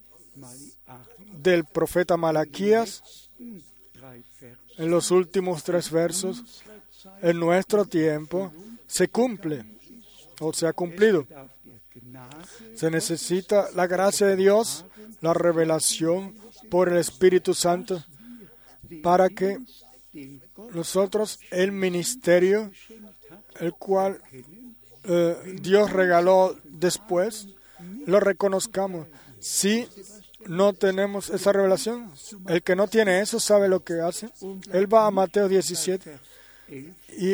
del profeta Malaquías en los últimos 3 versos en nuestro tiempo se cumple o se ha cumplido. Se necesita la gracia de Dios, la revelación por el Espíritu Santo para que nosotros el ministerio, el cual Dios regaló después, lo reconozcamos. Si no tenemos esa revelación, el que no tiene eso sabe lo que hace. Él va a Mateo 17 y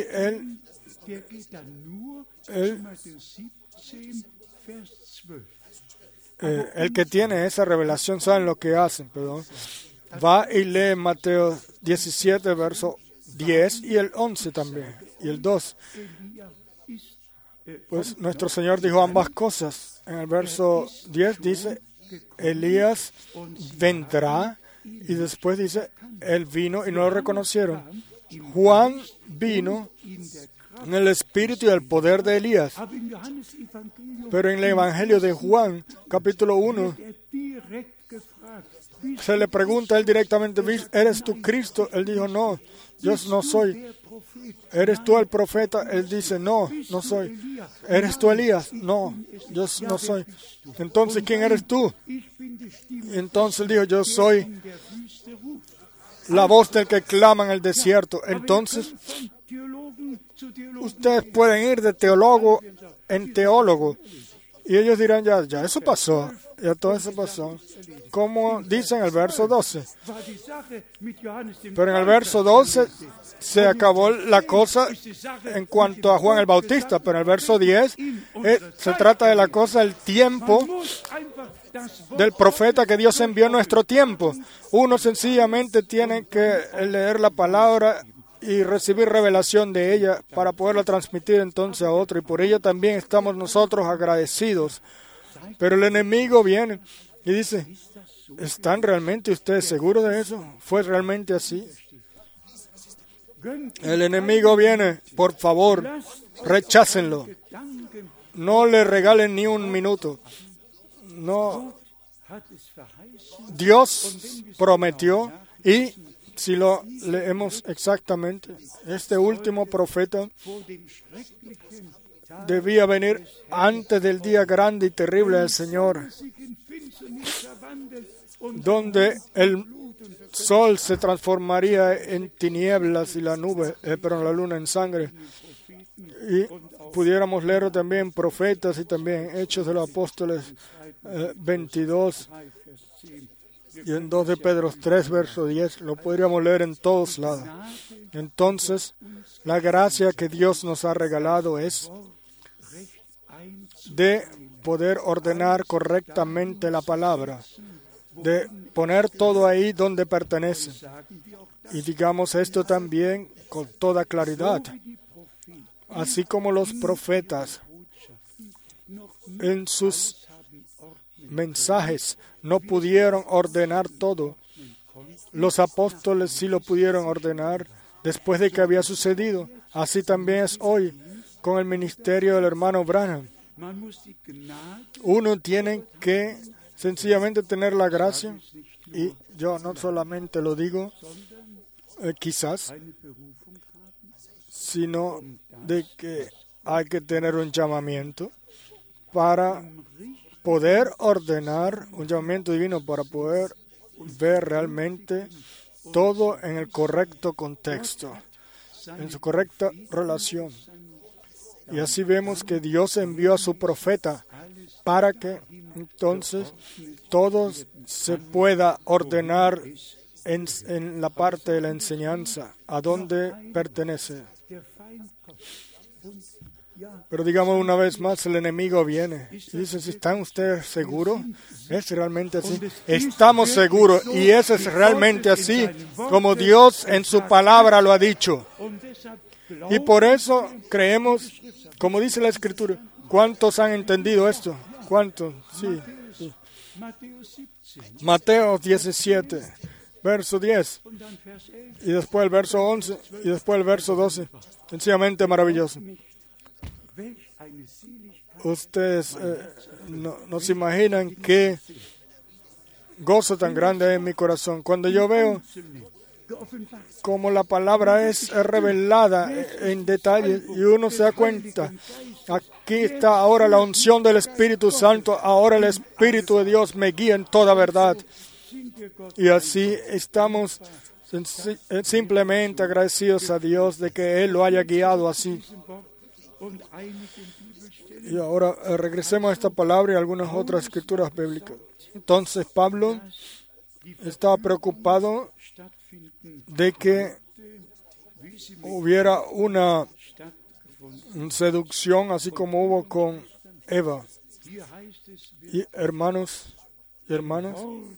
el que tiene esa revelación sabe lo que hacen, va y lee Mateo 17, verso 10 y el 11 también, y el 2. Pues nuestro Señor dijo ambas cosas. En el verso 10 dice, Elías vendrá, y después dice, él vino y no lo reconocieron. Juan vino en el espíritu y el poder de Elías. Pero en el Evangelio de Juan, capítulo 1, se le pregunta a él directamente, ¿eres tú Cristo? Él dijo, no, yo no soy. ¿Eres tú el profeta? Él dice, no, no soy. ¿Eres tú Elías? No, yo no soy. Entonces, ¿quién eres tú? Entonces él dijo, yo soy la voz del que clama en el desierto. Entonces, ustedes pueden ir de teólogo en teólogo. Y ellos dirán, ya eso pasó. Ya todo eso pasó. Como dice en el verso 12. Pero en el verso 12 se acabó la cosa en cuanto a Juan el Bautista. Pero en el verso 10 se trata de la cosa del tiempo del profeta que Dios envió en nuestro tiempo. Uno sencillamente tiene que leer la palabra y recibir revelación de ella para poderla transmitir entonces a otro. Y por ello también estamos nosotros agradecidos. Pero el enemigo viene y dice, ¿están realmente ustedes seguros de eso? ¿Fue realmente así? El enemigo viene, por favor, rechácenlo. No le regalen ni un minuto. No. Dios prometió, y si lo leemos exactamente, este último profeta debía venir antes del día grande y terrible del Señor, donde el sol se transformaría en tinieblas y la luna en sangre. Y pudiéramos leer también Profetas y también Hechos de los Apóstoles 22 y en 2 de Pedro 3, verso 10. Lo podríamos leer en todos lados. Entonces, la gracia que Dios nos ha regalado es de poder ordenar correctamente la palabra, de poner todo ahí donde pertenece. Y digamos esto también con toda claridad. Así como los profetas en sus mensajes no pudieron ordenar todo, los apóstoles sí lo pudieron ordenar después de que había sucedido. Así también es hoy con el ministerio del hermano Branham. Uno tiene que sencillamente tener la gracia, y yo no solamente lo digo quizás, sino de que hay que tener un llamamiento para poder ordenar, un llamamiento divino para poder ver realmente todo en el correcto contexto, en su correcta relación. Y así vemos que Dios envió a su profeta para que entonces todo se pueda ordenar en la parte de la enseñanza, a donde pertenece. Pero digamos una vez más, el enemigo viene y dice, ¿están ustedes seguros? ¿Es realmente así? Estamos seguros, y eso es realmente así, como Dios en su palabra lo ha dicho. Y por eso creemos, como dice la Escritura. ¿Cuántos han entendido esto? ¿Cuántos? Sí. Mateo 17, verso 10, y después el verso 11, y después el verso 12. Sencillamente maravilloso. Ustedes no se imaginan qué gozo tan grande hay en mi corazón cuando yo veo cómo la palabra es revelada en detalle, y uno se da cuenta, aquí está ahora la unción del Espíritu Santo, ahora el Espíritu de Dios me guía en toda verdad. Y así estamos simplemente agradecidos a Dios de que Él lo haya guiado así. Y ahora regresemos a esta palabra y a algunas otras escrituras bíblicas. Entonces Pablo estaba preocupado de que hubiera una seducción, así como hubo con Eva. Y hermanos y hermanas,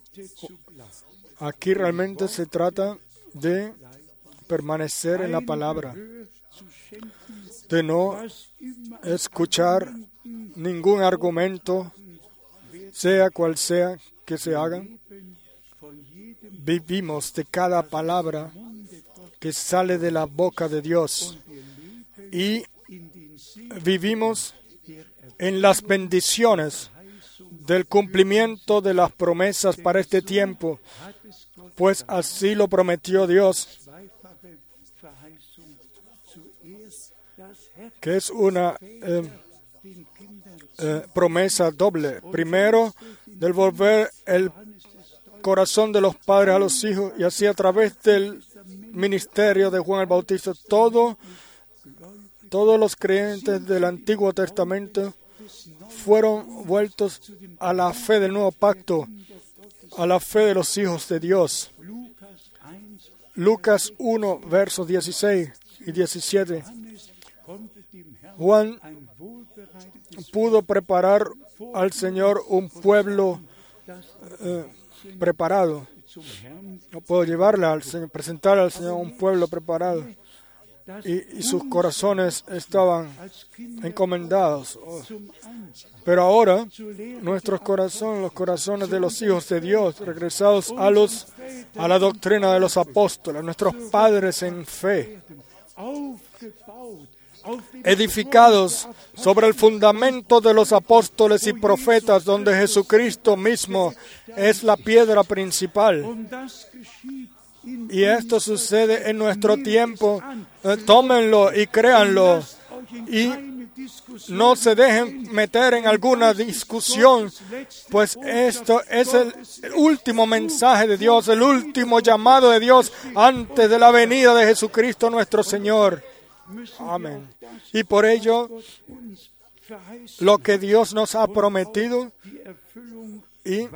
aquí realmente se trata de permanecer en la palabra, de no escuchar ningún argumento, sea cual sea que se hagan. Vivimos de cada palabra que sale de la boca de Dios, y vivimos en las bendiciones del cumplimiento de las promesas para este tiempo, pues así lo prometió Dios, que es una promesa doble. Primero, del volver el corazón de los padres a los hijos, y así a través del ministerio de Juan el Bautista, todos los creyentes del Antiguo Testamento fueron vueltos a la fe del nuevo pacto, a la fe de los hijos de Dios. Lucas 1, versos 16 y 17. Juan pudo preparar al Señor un pueblo preparado. No puedo llevarle al Señor, presentarle al Señor un pueblo preparado. Y sus corazones estaban encomendados. Pero ahora, nuestros corazones, los corazones de los hijos de Dios, regresados a la doctrina de los apóstoles, nuestros padres en fe, edificados sobre el fundamento de los apóstoles y profetas, donde Jesucristo mismo es la piedra principal. Y esto sucede en nuestro tiempo. Tómenlo y créanlo. Y no se dejen meter en alguna discusión, pues esto es el último mensaje de Dios, el último llamado de Dios antes de la venida de Jesucristo nuestro Señor. Amén. Y por ello, lo que Dios nos ha prometido, y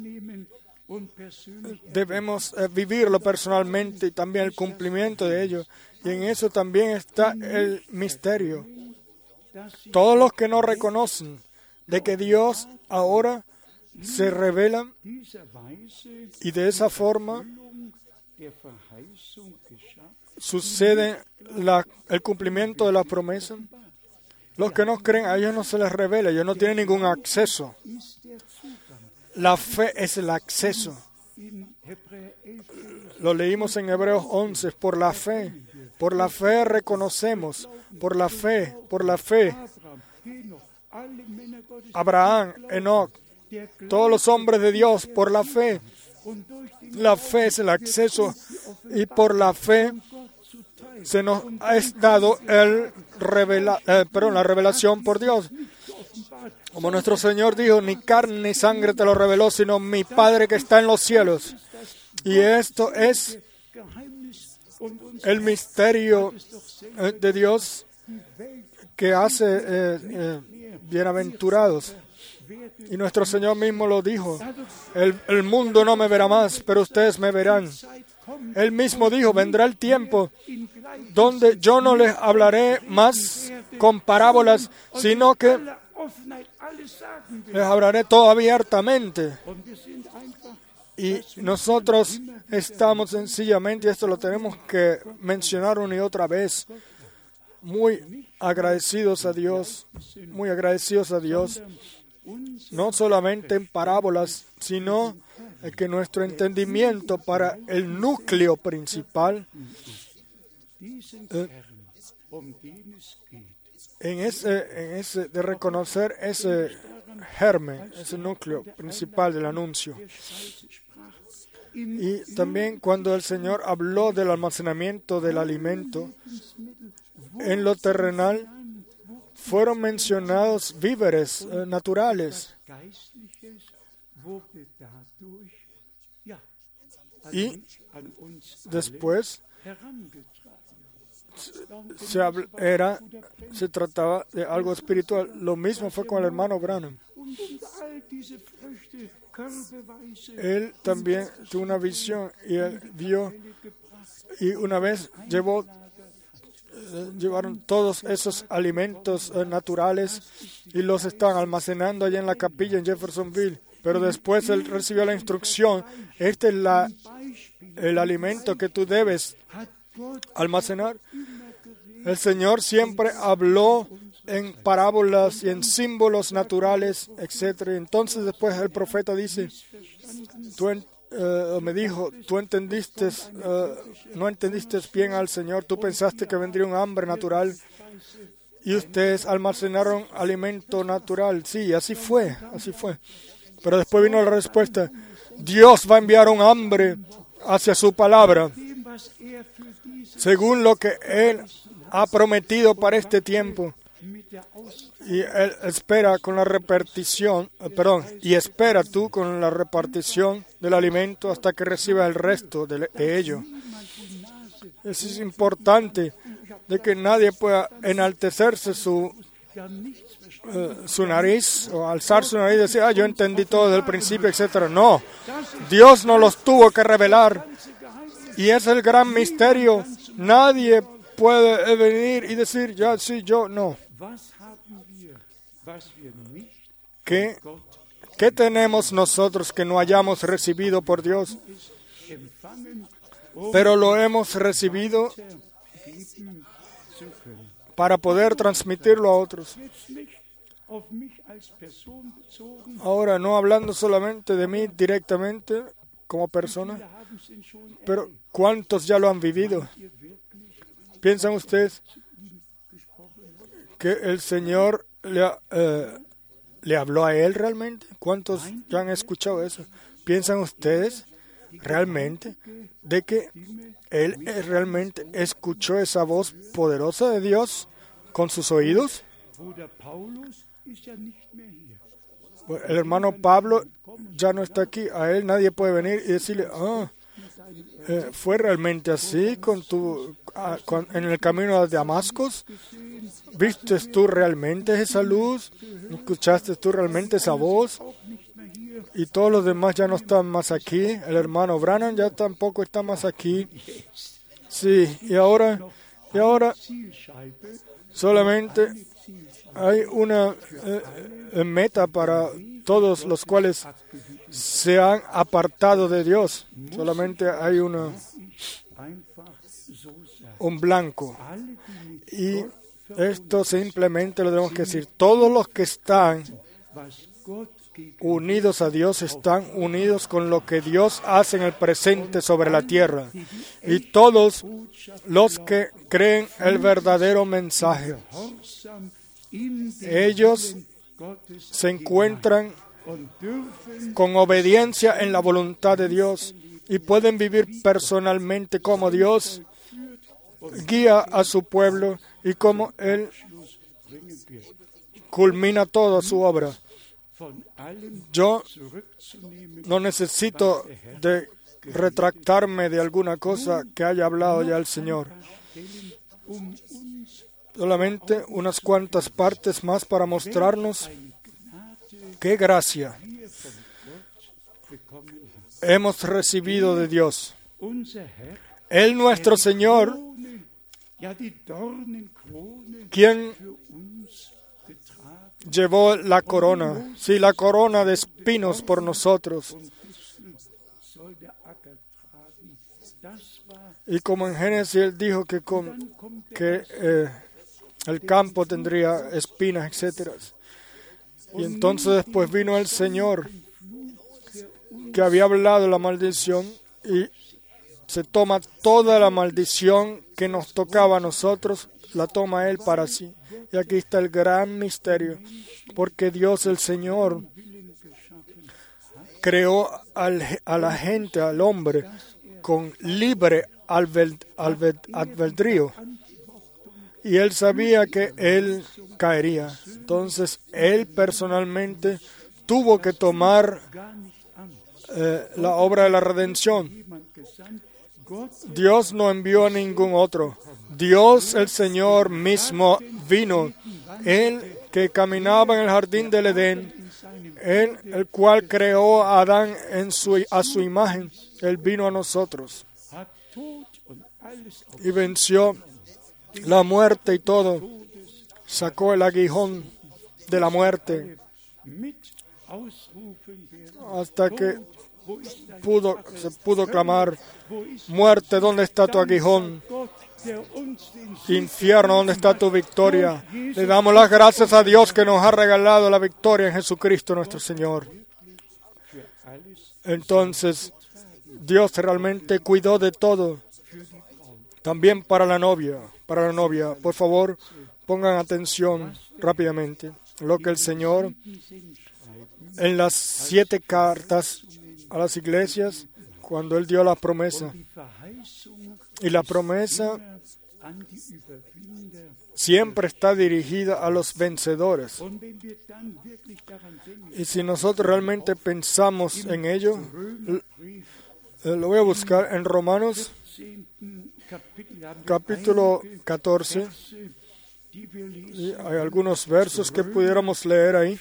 debemos vivirlo personalmente y también el cumplimiento de ello. Y en eso también está el misterio. Todos los que no reconocen de que Dios ahora se revela y de esa forma sucede el cumplimiento de la promesa. Los que no creen, a ellos no se les revela, ellos no tienen ningún acceso. La fe es el acceso. Lo leímos en Hebreos 11, por la fe reconocemos, por la fe. Abraham, Enoc, todos los hombres de Dios, por la fe. La fe es el acceso y por la fe se nos ha dado la revelación por Dios. Como nuestro Señor dijo, ni carne ni sangre te lo reveló, sino mi Padre que está en los cielos. Y esto es el misterio de Dios que hace bienaventurados. Y nuestro Señor mismo lo dijo, el mundo no me verá más, pero ustedes me verán. Él mismo dijo, vendrá el tiempo donde yo no les hablaré más con parábolas, sino que les hablaré todo abiertamente. Y nosotros estamos sencillamente, y esto lo tenemos que mencionar una y otra vez, muy agradecidos a Dios, no solamente en parábolas, sino que nuestro entendimiento para el núcleo principal, de reconocer ese germen, ese núcleo principal del anuncio. Y también cuando el Señor habló del almacenamiento del alimento, en lo terrenal fueron mencionados víveres naturales. Y después se trataba de algo espiritual. Lo mismo fue con el hermano Branham. Él también tuvo una visión y él vio, y una vez llevaron todos esos alimentos naturales y los estaban almacenando allá en la capilla en Jeffersonville. Pero después él recibió la instrucción, este es el alimento que tú debes almacenar. El Señor siempre habló en parábolas y en símbolos naturales, etc. Entonces después el profeta dice, me dijo, tú no entendiste bien al Señor, tú pensaste que vendría un hambre natural y ustedes almacenaron alimento natural. Sí, así fue. Pero después vino la respuesta. Dios va a enviar un hambre hacia su palabra, según lo que Él ha prometido para este tiempo. Y Él espera con la repartición, y espera tú con la repartición del alimento hasta que recibas el resto de ello. Eso es importante, de que nadie pueda enaltecerse su nariz o alzar su nariz y decir, yo entendí todo desde el principio, etc. No, Dios nos los tuvo que revelar y es el gran misterio. Nadie puede venir y decir, ya sí, yo no. ¿Qué tenemos nosotros que no hayamos recibido por Dios? Pero lo hemos recibido para poder transmitirlo a otros. Ahora, no hablando solamente de mí directamente como persona, pero ¿cuántos ya lo han vivido? ¿Piensan ustedes que el Señor le habló a él realmente? ¿Cuántos ya han escuchado eso? ¿Piensan ustedes realmente de que él realmente escuchó esa voz poderosa de Dios con sus oídos? Bueno, el hermano Pablo ya no está aquí. A él nadie puede venir y decirle, ¿fue realmente así en el camino de Damasco? ¿Viste tú realmente esa luz? ¿Escuchaste tú realmente esa voz? Y todos los demás ya no están más aquí. El hermano Branham ya tampoco está más aquí. Sí, y ahora solamente hay una meta para todos los cuales se han apartado de Dios. Solamente hay un blanco. Y esto simplemente lo tenemos que decir. Todos los que están unidos a Dios están unidos con lo que Dios hace en el presente sobre la tierra. Y todos los que creen el verdadero mensaje, ellos se encuentran con obediencia en la voluntad de Dios y pueden vivir personalmente como Dios guía a su pueblo y como Él culmina toda su obra. Yo no necesito de retractarme de alguna cosa que haya hablado ya el Señor. Solamente unas cuantas partes más para mostrarnos qué gracia hemos recibido de Dios. Él, nuestro Señor, quien llevó la corona, sí, la corona de espinos por nosotros. Y como en Génesis Él dijo que el campo tendría espinas, etc. Y entonces después vino el Señor, que había hablado la maldición, y se toma toda la maldición que nos tocaba a nosotros, la toma Él para sí. Y aquí está el gran misterio, porque Dios el Señor creó a la gente, al hombre, con libre albedrío. Y Él sabía que Él caería. Entonces, Él personalmente tuvo que tomar la obra de la redención. Dios no envió a ningún otro. Dios, el Señor mismo, vino. Él que caminaba en el jardín del Edén, Él, el cual creó a Adán a su imagen, Él vino a nosotros y venció la muerte y todo. Sacó el aguijón de la muerte hasta que se pudo clamar: muerte, ¿dónde está tu aguijón? Infierno, ¿dónde está tu victoria? Le damos las gracias a Dios que nos ha regalado la victoria en Jesucristo nuestro Señor. Entonces, Dios realmente cuidó de todo. También para la novia. Por favor, pongan atención rápidamente. lo que el Señor en las 7 cartas a las iglesias, cuando Él dio la promesa. Y la promesa siempre está dirigida a los vencedores. Y si nosotros realmente pensamos en ello, lo voy a buscar en Romanos capítulo 14. Y hay algunos versos que pudiéramos leer ahí.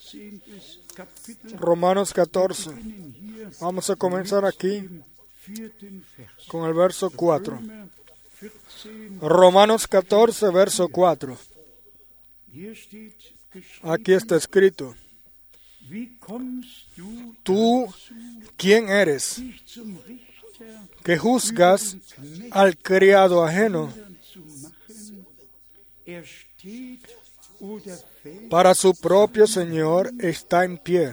Romanos 14. Vamos a comenzar aquí con el verso 4. Romanos 14, verso 4. Aquí está escrito: ¿Tú quién eres que juzgas al criado ajeno? Para su propio Señor está en pie,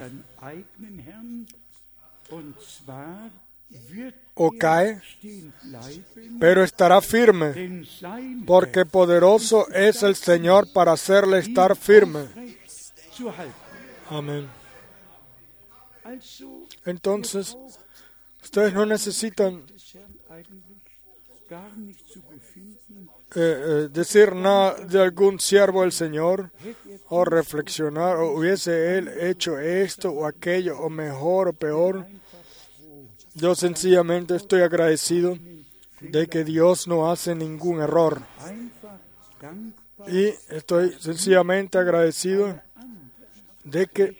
o cae, pero estará firme, porque poderoso es el Señor para hacerle estar firme. Amén. Entonces, ustedes no necesitan decir nada de algún siervo del Señor, o reflexionar, o hubiese él hecho esto o aquello, o mejor o peor. Yo sencillamente estoy agradecido de que Dios no hace ningún error. Y estoy sencillamente agradecido de que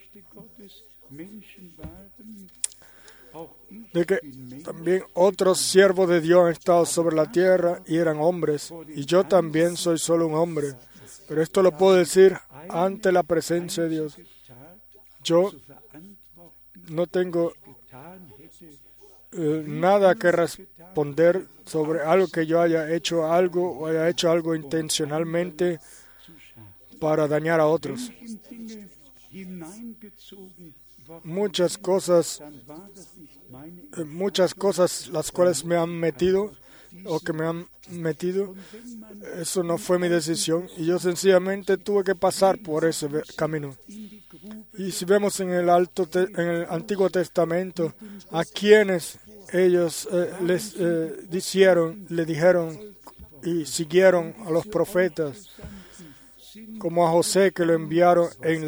también otros siervos de Dios han estado sobre la tierra y eran hombres, y yo también soy solo un hombre, pero esto lo puedo decir ante la presencia de Dios. Yo no tengo nada que responder sobre algo que yo haya hecho algo o haya hecho algo intencionalmente para dañar a otros. Muchas cosas las cuales me han metido o que me han metido, eso no fue mi decisión y yo sencillamente tuve que pasar por ese camino. Y si vemos en el Antiguo Testamento a quienes ellos le dijeron y siguieron a los profetas, como a José, que lo enviaron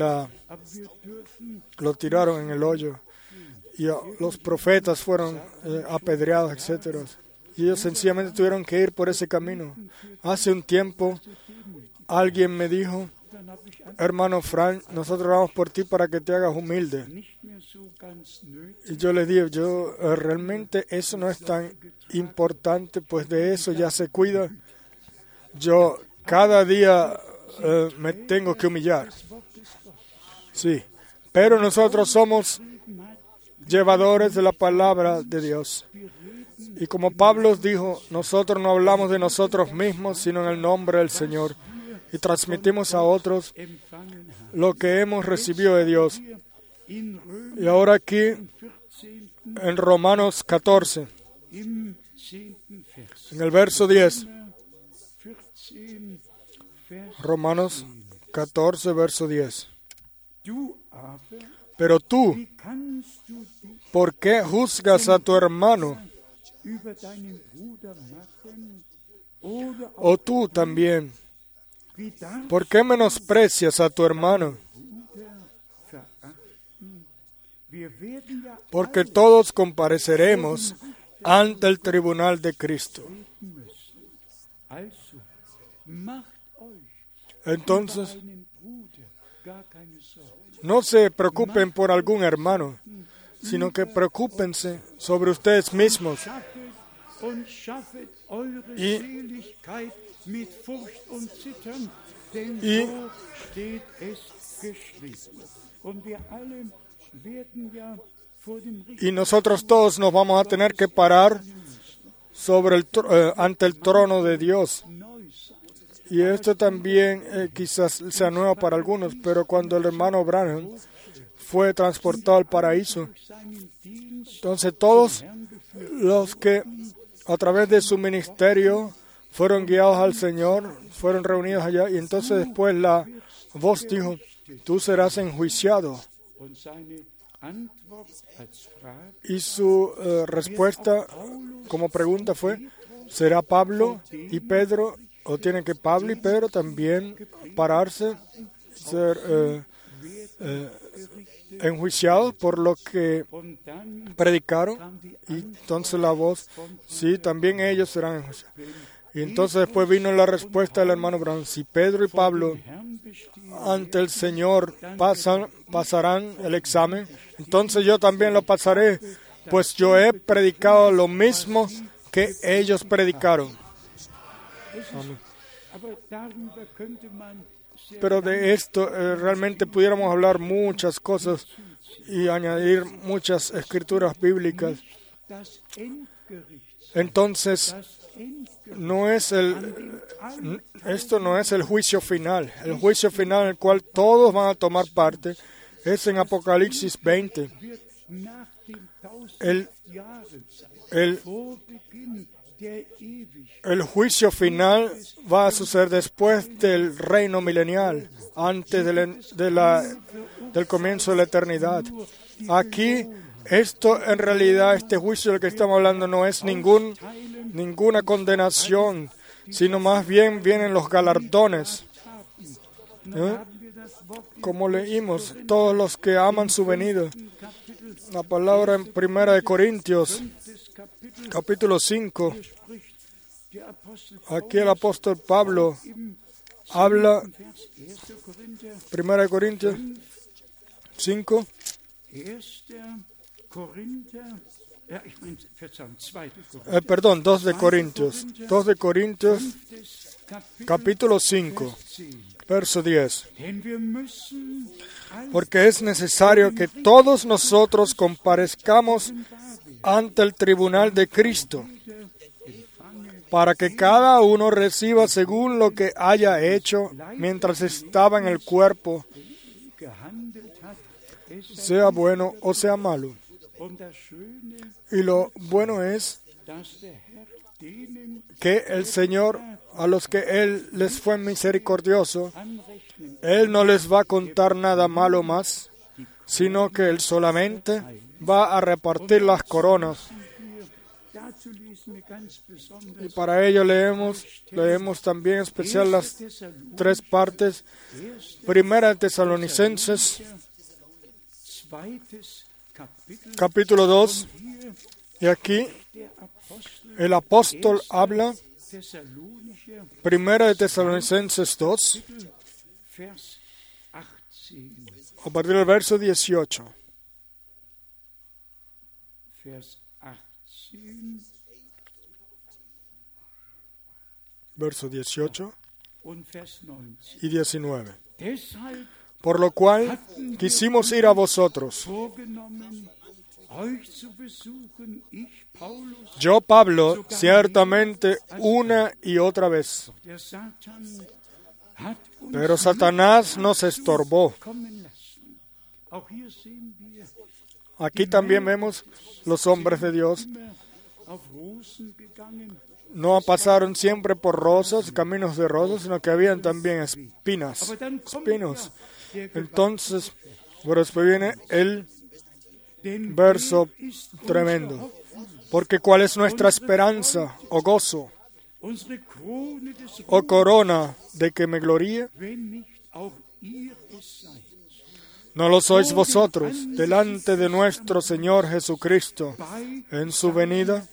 lo tiraron en el hoyo, y los profetas fueron apedreados, etc. Y ellos sencillamente tuvieron que ir por ese camino. Hace un tiempo alguien me dijo: hermano Frank, nosotros oramos por ti para que te hagas humilde. Y yo le dije, realmente eso no es tan importante, pues de eso ya se cuida. Yo cada día me tengo que humillar. Sí, pero nosotros somos llevadores de la palabra de Dios. Y como Pablo dijo, nosotros no hablamos de nosotros mismos, sino en el nombre del Señor. Y transmitimos a otros lo que hemos recibido de Dios. Y ahora aquí, en Romanos 14, en el verso 10. Romanos 14, verso 10. Pero tú, ¿por qué juzgas a tu hermano? O tú también, ¿por qué menosprecias a tu hermano? Porque todos compareceremos ante el tribunal de Cristo. Entonces, no se preocupen por algún hermano, sino que preocúpense sobre ustedes mismos. Y nosotros todos nos vamos a tener que parar ante el trono de Dios. Y esto también quizás sea nuevo para algunos, pero cuando el hermano Branham fue transportado al paraíso, entonces todos los que a través de su ministerio fueron guiados al Señor, fueron reunidos allá, y entonces después la voz dijo: tú serás enjuiciado. Y su respuesta como pregunta fue, ¿será Pablo y Pedro, o tienen que Pablo y Pedro también pararse, ser enjuiciados por lo que predicaron? Y entonces la voz, sí, también ellos serán enjuiciados. Y entonces después vino la respuesta del hermano Brown, si Pedro y Pablo ante el Señor pasarán el examen, entonces yo también lo pasaré, pues yo he predicado lo mismo que ellos predicaron. Amén. Pero de esto realmente pudiéramos hablar muchas cosas y añadir muchas escrituras bíblicas. Entonces, esto no es el juicio final. El juicio final en el cual todos van a tomar parte es en Apocalipsis 20. El juicio final va a suceder después del reino milenial, antes del comienzo de la eternidad. Aquí, en realidad, este juicio del que estamos hablando no es ninguna condenación, sino más bien vienen los galardones. Como leímos, todos los que aman su venida. La palabra en 1 Corintios, capítulo 5. Aquí el apóstol Pablo habla, 1 Corintios 5. Perdón, 2 de Corintios. 2 de Corintios, capítulo 5, verso 10. Porque es necesario que todos nosotros comparezcamos ante el tribunal de Cristo, para que cada uno reciba según lo que haya hecho mientras estaba en el cuerpo, sea bueno o sea malo. Y lo bueno es que el Señor, a los que Él les fue misericordioso, Él no les va a contar nada malo más, sino que Él solamente va a repartir las coronas. Y para ello leemos también en especial las 3 partes. Primera de Tesalonicenses, capítulo 2. Y aquí el apóstol habla, Primera de Tesalonicenses 2, a partir del verso 18. Verso 18 y 19. Por lo cual quisimos ir a vosotros. Yo, Pablo, ciertamente una y otra vez. Pero Satanás nos estorbó. Aquí también vemos los hombres de Dios. No pasaron siempre por rosas, caminos de rosas, sino que habían también espinos. Entonces, pero después viene el verso tremendo. Porque ¿cuál es nuestra esperanza, o gozo, o corona de que me gloríe? ¿No lo sois vosotros delante de nuestro Señor Jesucristo en su venida?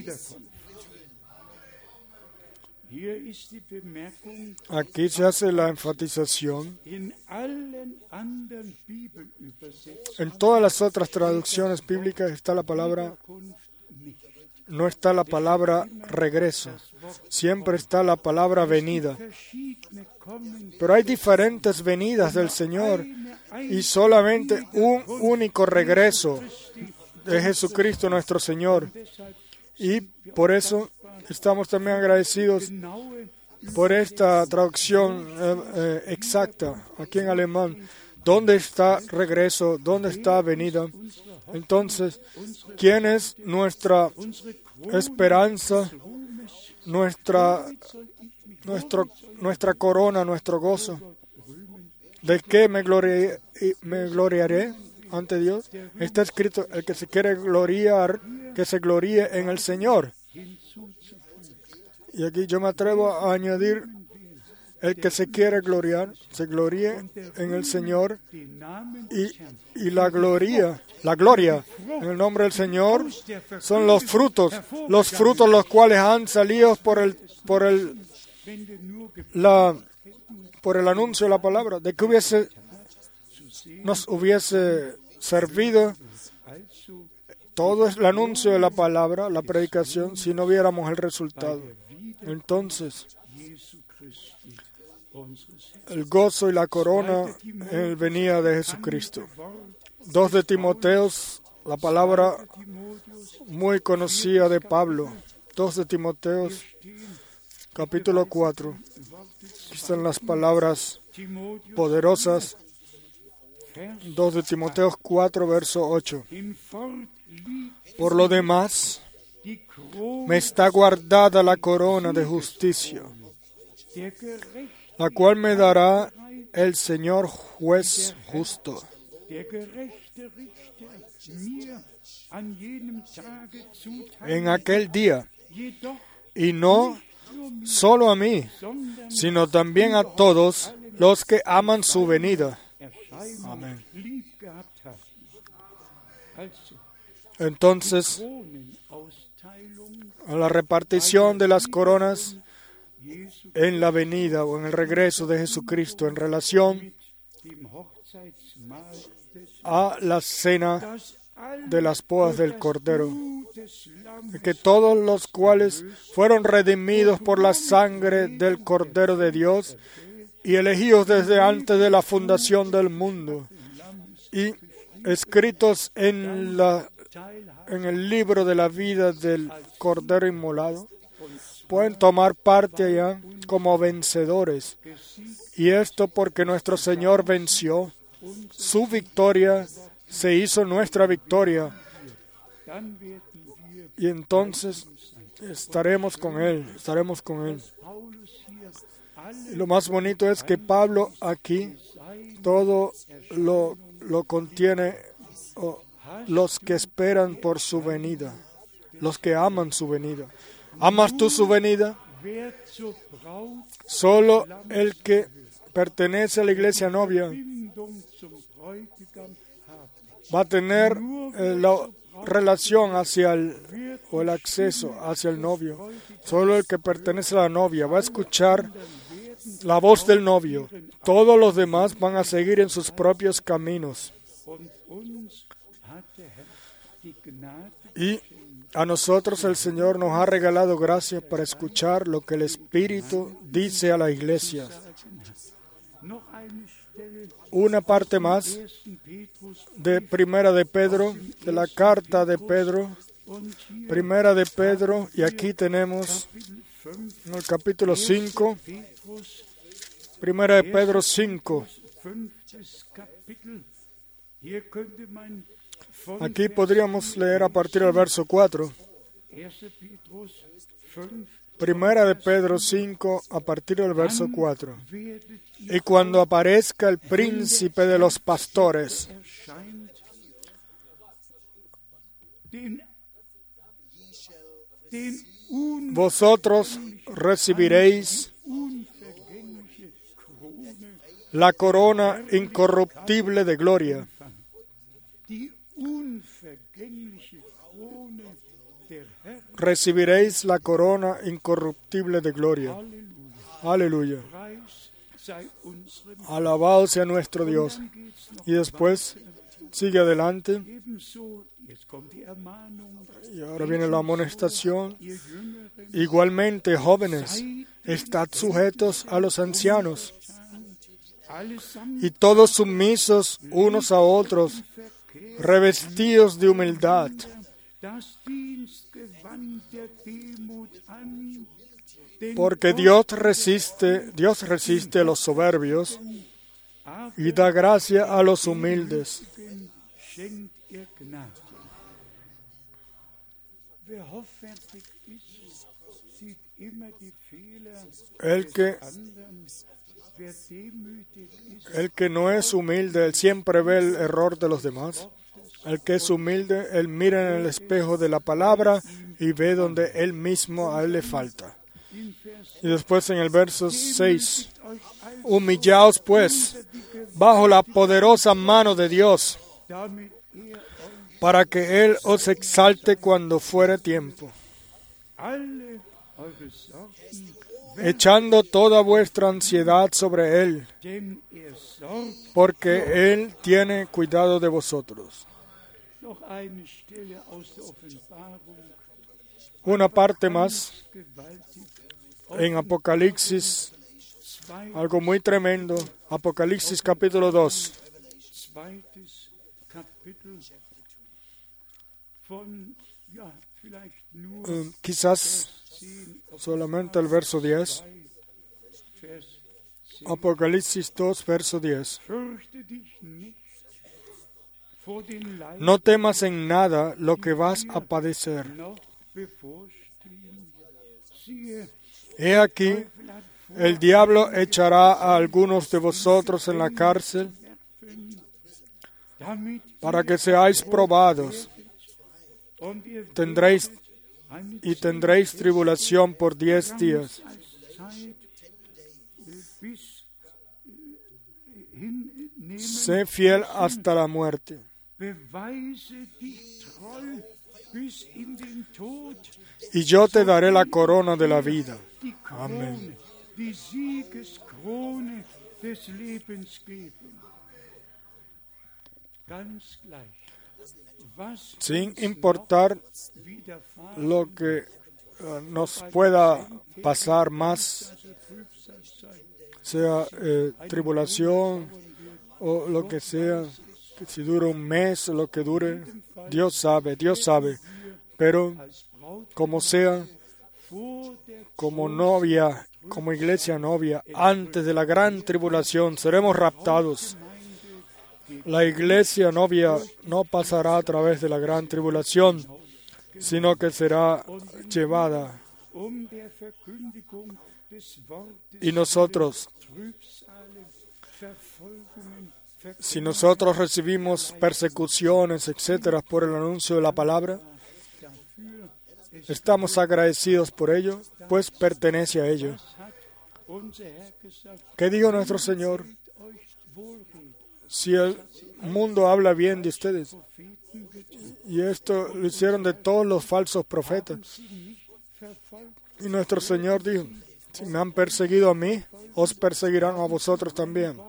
Aquí se hace la enfatización. En todas las otras traducciones bíblicas está la palabra, no está la palabra regreso, siempre está la palabra venida. Pero hay diferentes venidas del Señor y solamente un único regreso de Jesucristo nuestro Señor. Y por eso estamos también agradecidos por esta traducción exacta aquí en alemán. ¿Dónde está regreso? ¿Dónde está venida? Entonces, ¿quién es nuestra esperanza, nuestra corona, nuestro gozo? ¿De qué me gloriaré ante Dios? Está escrito, el que se quiere gloriar, que se gloríe en el Señor. Y aquí yo me atrevo a añadir, el que se quiere gloriar, se gloríe en el Señor, y la gloria en el nombre del Señor son los frutos los cuales han salido por el anuncio de la palabra, de que nos hubiese servido todo el anuncio de la palabra, la predicación, si no viéramos el resultado. Entonces, el gozo y la corona en el venida de Jesucristo. 2 de Timoteos, la palabra muy conocida de Pablo. 2 de Timoteos, capítulo 4. Aquí están las palabras poderosas. 2 de Timoteos 4, verso 8. Por lo demás, me está guardada la corona de justicia, la cual me dará el Señor juez justo, en aquel día, y no solo a mí, sino también a todos los que aman su venida. Amén. Entonces, a la repartición de las coronas en la venida o en el regreso de Jesucristo en relación a la cena de las bodas del Cordero, que todos los cuales fueron redimidos por la sangre del Cordero de Dios y elegidos desde antes de la fundación del mundo y escritos en el libro de la vida del Cordero inmolado, pueden tomar parte allá como vencedores. Y esto porque nuestro Señor venció. Su victoria se hizo nuestra victoria. Y entonces estaremos con Él. Y lo más bonito es que Pablo aquí todo lo contiene los que esperan por su venida, los que aman su venida. ¿Amas tú su venida? Solo el que pertenece a la iglesia novia va a tener la relación o el acceso hacia el novio. Solo el que pertenece a la novia va a escuchar la voz del novio. Todos los demás van a seguir en sus propios caminos. Y a nosotros el Señor nos ha regalado gracia para escuchar lo que el Espíritu dice a la iglesia. Una parte más de Primera de Pedro, de la carta de Pedro, Primera de Pedro, y aquí tenemos en el capítulo 5, Primera de Pedro 5. Aquí podríamos leer a partir del verso 4. Primera de Pedro 5, a partir del verso 4. Y cuando aparezca el príncipe de los pastores, vosotros recibiréis la corona incorruptible de gloria. Recibiréis la corona incorruptible de gloria. Aleluya. Alabado sea nuestro Dios. Y después sigue adelante. Y ahora viene la amonestación. Igualmente, jóvenes, estad sujetos a los ancianos, y todos sumisos unos a otros, revestidos de humildad, porque Dios resiste a los soberbios y da gracia a los humildes. El que El que no es humilde, él siempre ve el error de los demás. El que es humilde, él mira en el espejo de la palabra y ve donde él mismo a él le falta. Y después en el verso 6, humillaos pues bajo la poderosa mano de Dios, para que Él os exalte cuando fuere tiempo, echando toda vuestra ansiedad sobre Él, porque Él tiene cuidado de vosotros. Una parte más en Apocalipsis, algo muy tremendo, Apocalipsis capítulo 2. Quizás solamente el verso 10. Apocalipsis 2, verso 10. No temas en nada lo que vas a padecer. He aquí, el diablo echará a algunos de vosotros en la cárcel para que seáis probados. Tendréis tribulación por 10 días. Sé fiel hasta la muerte. Y yo te daré la corona de la vida. Amén. Sin importar lo que nos pueda pasar más, sea tribulación o lo que sea, que si dura un mes o lo que dure, Dios sabe. Pero como sea, como novia, como iglesia novia, antes de la gran tribulación seremos raptados. La iglesia novia no pasará a través de la gran tribulación, sino que será llevada. Y nosotros, si nosotros recibimos persecuciones, etcétera, por el anuncio de la palabra, estamos agradecidos por ello, pues pertenece a ello. ¿Qué dijo nuestro Señor? Si el mundo habla bien de ustedes, y esto lo hicieron de todos los falsos profetas, y nuestro Señor dijo, si me han perseguido a mí, os perseguirán a vosotros también.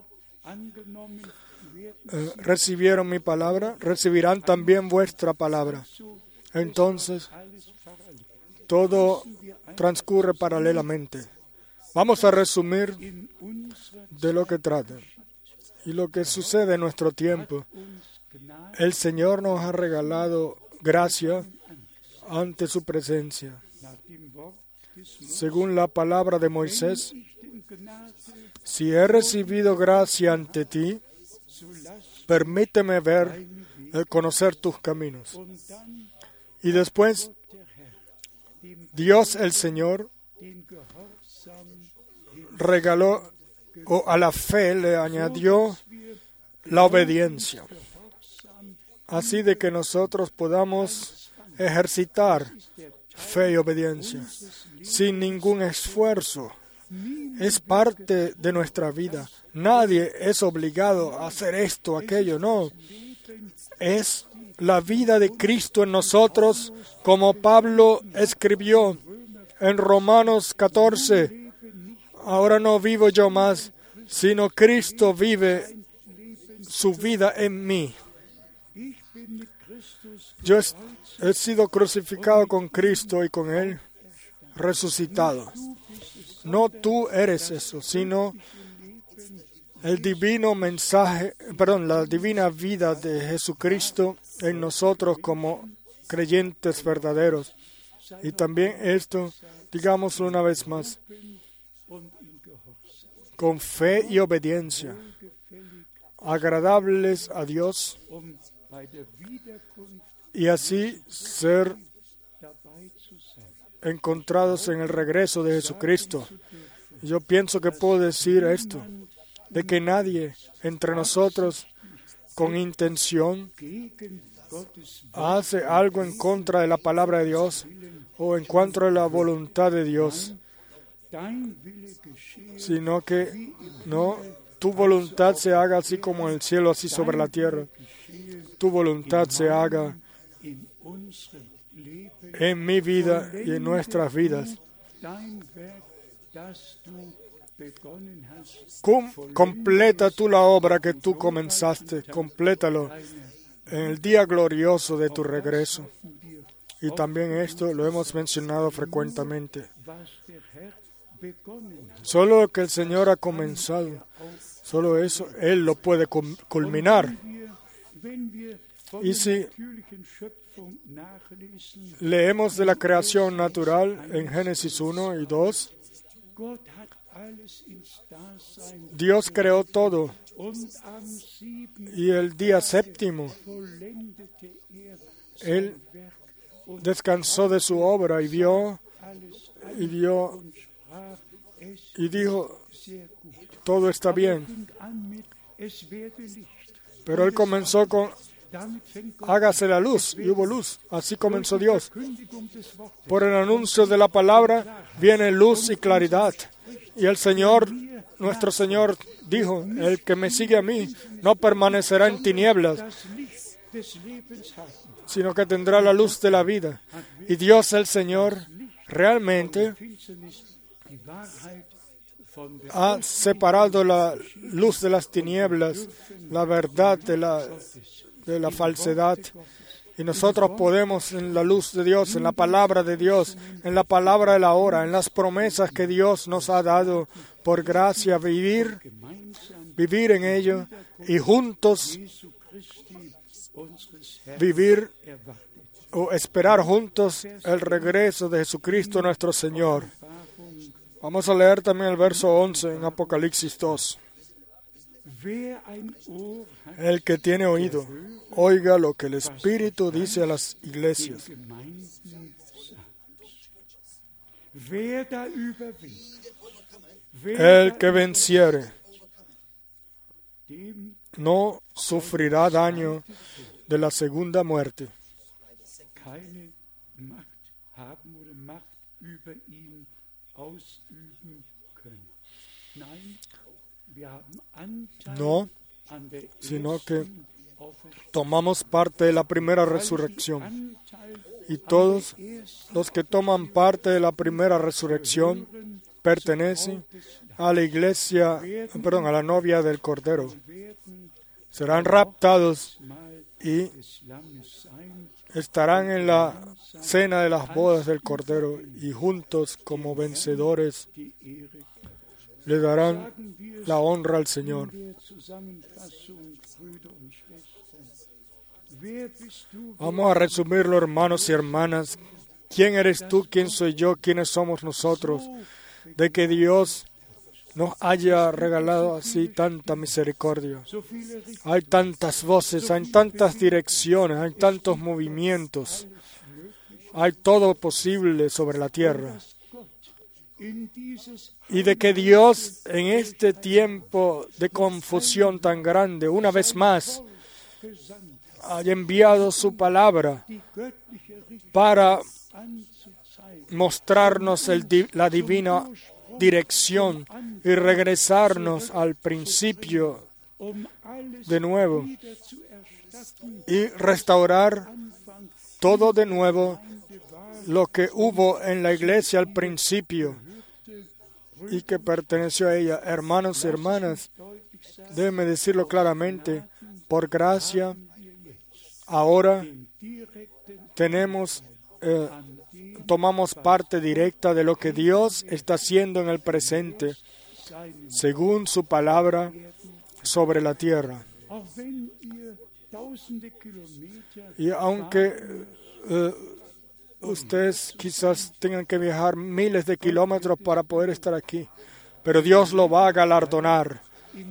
Recibieron mi palabra, recibirán también vuestra palabra. Entonces, todo transcurre paralelamente. Vamos a resumir de lo que trata y lo que sucede en nuestro tiempo. El Señor nos ha regalado gracia ante su presencia. Según la palabra de Moisés, si he recibido gracia ante ti, permíteme ver, conocer tus caminos. Y después, Dios el Señor regaló, o a la fe le añadió la obediencia, así de que nosotros podamos ejercitar fe y obediencia sin ningún esfuerzo. Es parte de nuestra vida. Nadie es obligado a hacer esto o aquello, no. Es la vida de Cristo en nosotros, como Pablo escribió en Romanos 14. Ahora no vivo yo más, sino Cristo vive su vida en mí. Yo he sido crucificado con Cristo y con Él resucitado. No tú eres eso, sino el divino mensaje, la divina vida de Jesucristo en nosotros como creyentes verdaderos. Y también esto, digámoslo una vez más, con fe y obediencia, agradables a Dios, y así ser encontrados en el regreso de Jesucristo. Yo pienso que puedo decir esto, de que nadie entre nosotros con intención hace algo en contra de la palabra de Dios o en contra de la voluntad de Dios, sino que no, tu voluntad se haga así como en el cielo, así sobre la tierra. Tu voluntad se haga en mi vida y en nuestras vidas. Completa tú la obra que tú comenzaste, complétalo en el día glorioso de tu regreso. Y también esto lo hemos mencionado frecuentemente. Solo lo que el Señor ha comenzado, solo eso, Él lo puede culminar. Y si leemos de la creación natural en Génesis 1 y 2, Dios creó todo y el día séptimo Él descansó de su obra y vio y dijo, todo está bien. Pero Él comenzó con, hágase la luz, y hubo luz. Así comenzó Dios. Por el anuncio de la palabra viene luz y claridad. Y el Señor, nuestro Señor, dijo, el que me sigue a mí no permanecerá en tinieblas, sino que tendrá la luz de la vida. Y Dios, el Señor, realmente ha separado la luz de las tinieblas, la verdad de la falsedad. Y nosotros podemos, en la luz de Dios, en la palabra de Dios, en la palabra de la hora, en las promesas que Dios nos ha dado por gracia, vivir en ello y juntos vivir o esperar juntos el regreso de Jesucristo nuestro Señor. Vamos a leer también el verso 11 en Apocalipsis 2. El que tiene oído, oiga lo que el Espíritu dice a las iglesias. El que venciere no sufrirá daño de la segunda muerte. No, sino que tomamos parte de la primera resurrección. Y todos los que toman parte de la primera resurrección pertenecen a la iglesia, a la novia del Cordero. Serán raptados y estarán en la cena de las bodas del Cordero y juntos como vencedores le darán la honra al Señor. Vamos a resumirlo, hermanos y hermanas. ¿Quién eres tú? ¿Quién soy yo? ¿Quiénes somos nosotros? De que Dios nos haya regalado así tanta misericordia. Hay tantas voces, hay tantas direcciones, hay tantos movimientos. Hay todo posible sobre la tierra. Y de que Dios en este tiempo de confusión tan grande, una vez más, haya enviado su palabra para mostrarnos la divina dirección y regresarnos al principio de nuevo y restaurar todo de nuevo lo que hubo en la iglesia al principio y que perteneció a ella. Hermanos y hermanas, déjenme decirlo claramente, por gracia, ahora tomamos parte directa de lo que Dios está haciendo en el presente, según su palabra sobre la tierra. Y aunque ustedes quizás tengan que viajar miles de kilómetros para poder estar aquí, pero Dios lo va a galardonar.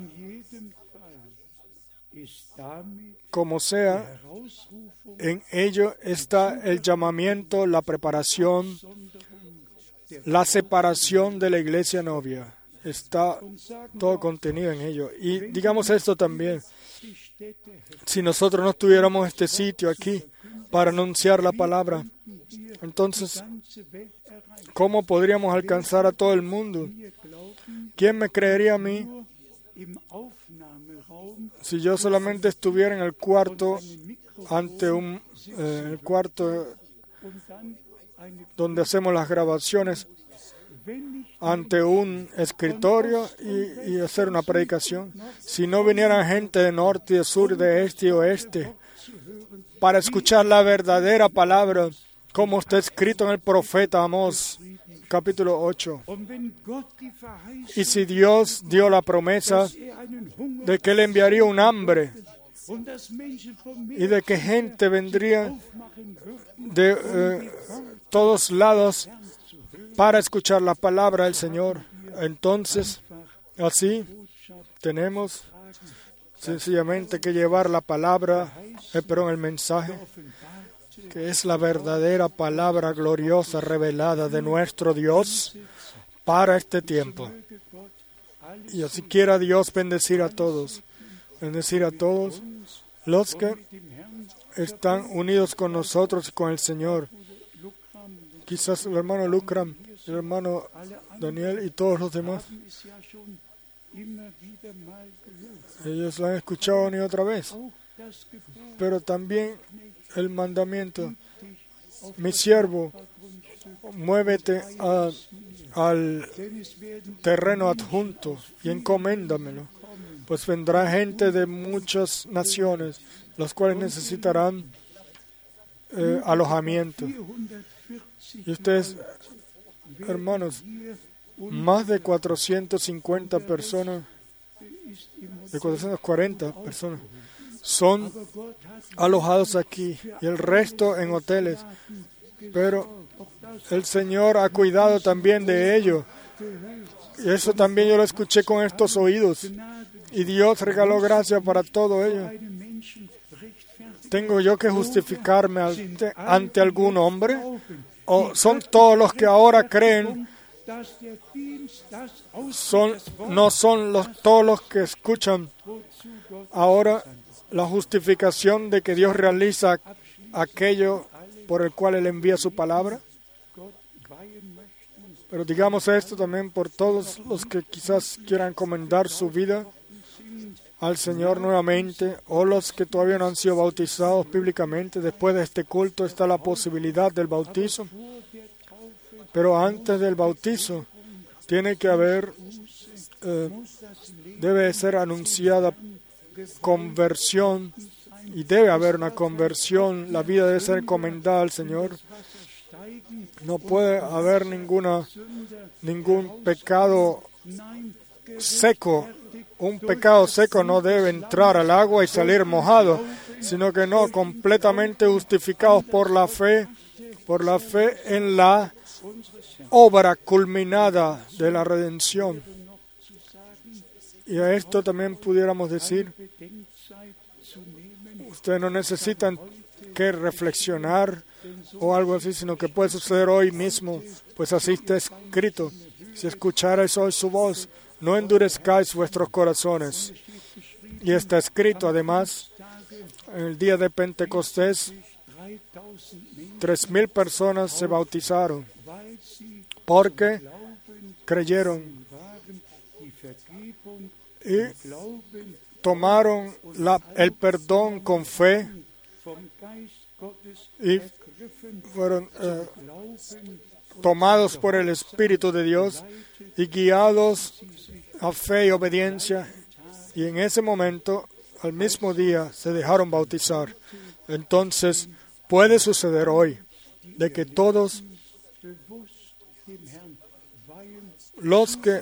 Como sea, en ello está el llamamiento, la preparación, la separación de la iglesia novia. está todo contenido en ello. Y digamos esto también. Si nosotros no tuviéramos este sitio aquí para anunciar la palabra, entonces, ¿cómo podríamos alcanzar a todo el mundo? ¿Quién me creería a mí si yo solamente estuviera en el cuarto ante el cuarto donde hacemos las grabaciones, ante un escritorio y hacer una predicación? Si no vinieran gente de norte, de sur, de este y oeste para escuchar la verdadera palabra, como está escrito en el profeta Amós, capítulo 8. Y si Dios dio la promesa de que Él enviaría un hambre y de que gente vendría de todos lados para escuchar la palabra del Señor, entonces, así tenemos sencillamente que llevar la palabra, el mensaje, que es la verdadera palabra gloriosa revelada de nuestro Dios para este tiempo. Y así quiera Dios bendecir a todos los que están unidos con nosotros y con el Señor. Quizás el hermano Lucram, el hermano Daniel y todos los demás, ellos lo han escuchado una y otra vez. Pero también el mandamiento: mi siervo, muévete al terreno adjunto y encoméndamelo, pues vendrá gente de muchas naciones, los cuales necesitarán alojamiento. Y ustedes, hermanos, más de 450 personas, de 440 personas, son alojados aquí y el resto en hoteles. Pero el Señor ha cuidado también de ello. Y eso también yo lo escuché con estos oídos. Y Dios regaló gracia para todo ello. ¿Tengo yo que justificarme ante algún hombre? ¿O son todos los que ahora creen? No son todos los que escuchan ahora la justificación de que Dios realiza aquello por el cual Él envía su palabra. Pero digamos esto también por todos los que quizás quieran encomendar su vida al Señor nuevamente, o los que todavía no han sido bautizados bíblicamente. Después de este culto está la posibilidad del bautizo, pero antes del bautizo tiene que haber, debe ser anunciada conversión, y debe haber una conversión. La vida debe ser encomendada al Señor. No puede haber ningún pecado seco. Un pecado seco no debe entrar al agua y salir mojado, sino que no, completamente justificados por la fe en la obra culminada de la redención. Y a esto también pudiéramos decir, ustedes no necesitan que reflexionar o algo así, sino que puede suceder hoy mismo, pues así está escrito: si escucharais hoy su voz, no endurezcáis vuestros corazones. Y está escrito además, en el día de Pentecostés, 3,000 personas se bautizaron porque creyeron y tomaron el perdón con fe y fueron tomados por el Espíritu de Dios y guiados a fe y obediencia, y en ese momento, al mismo día, se dejaron bautizar. Entonces, puede suceder hoy de que todos los que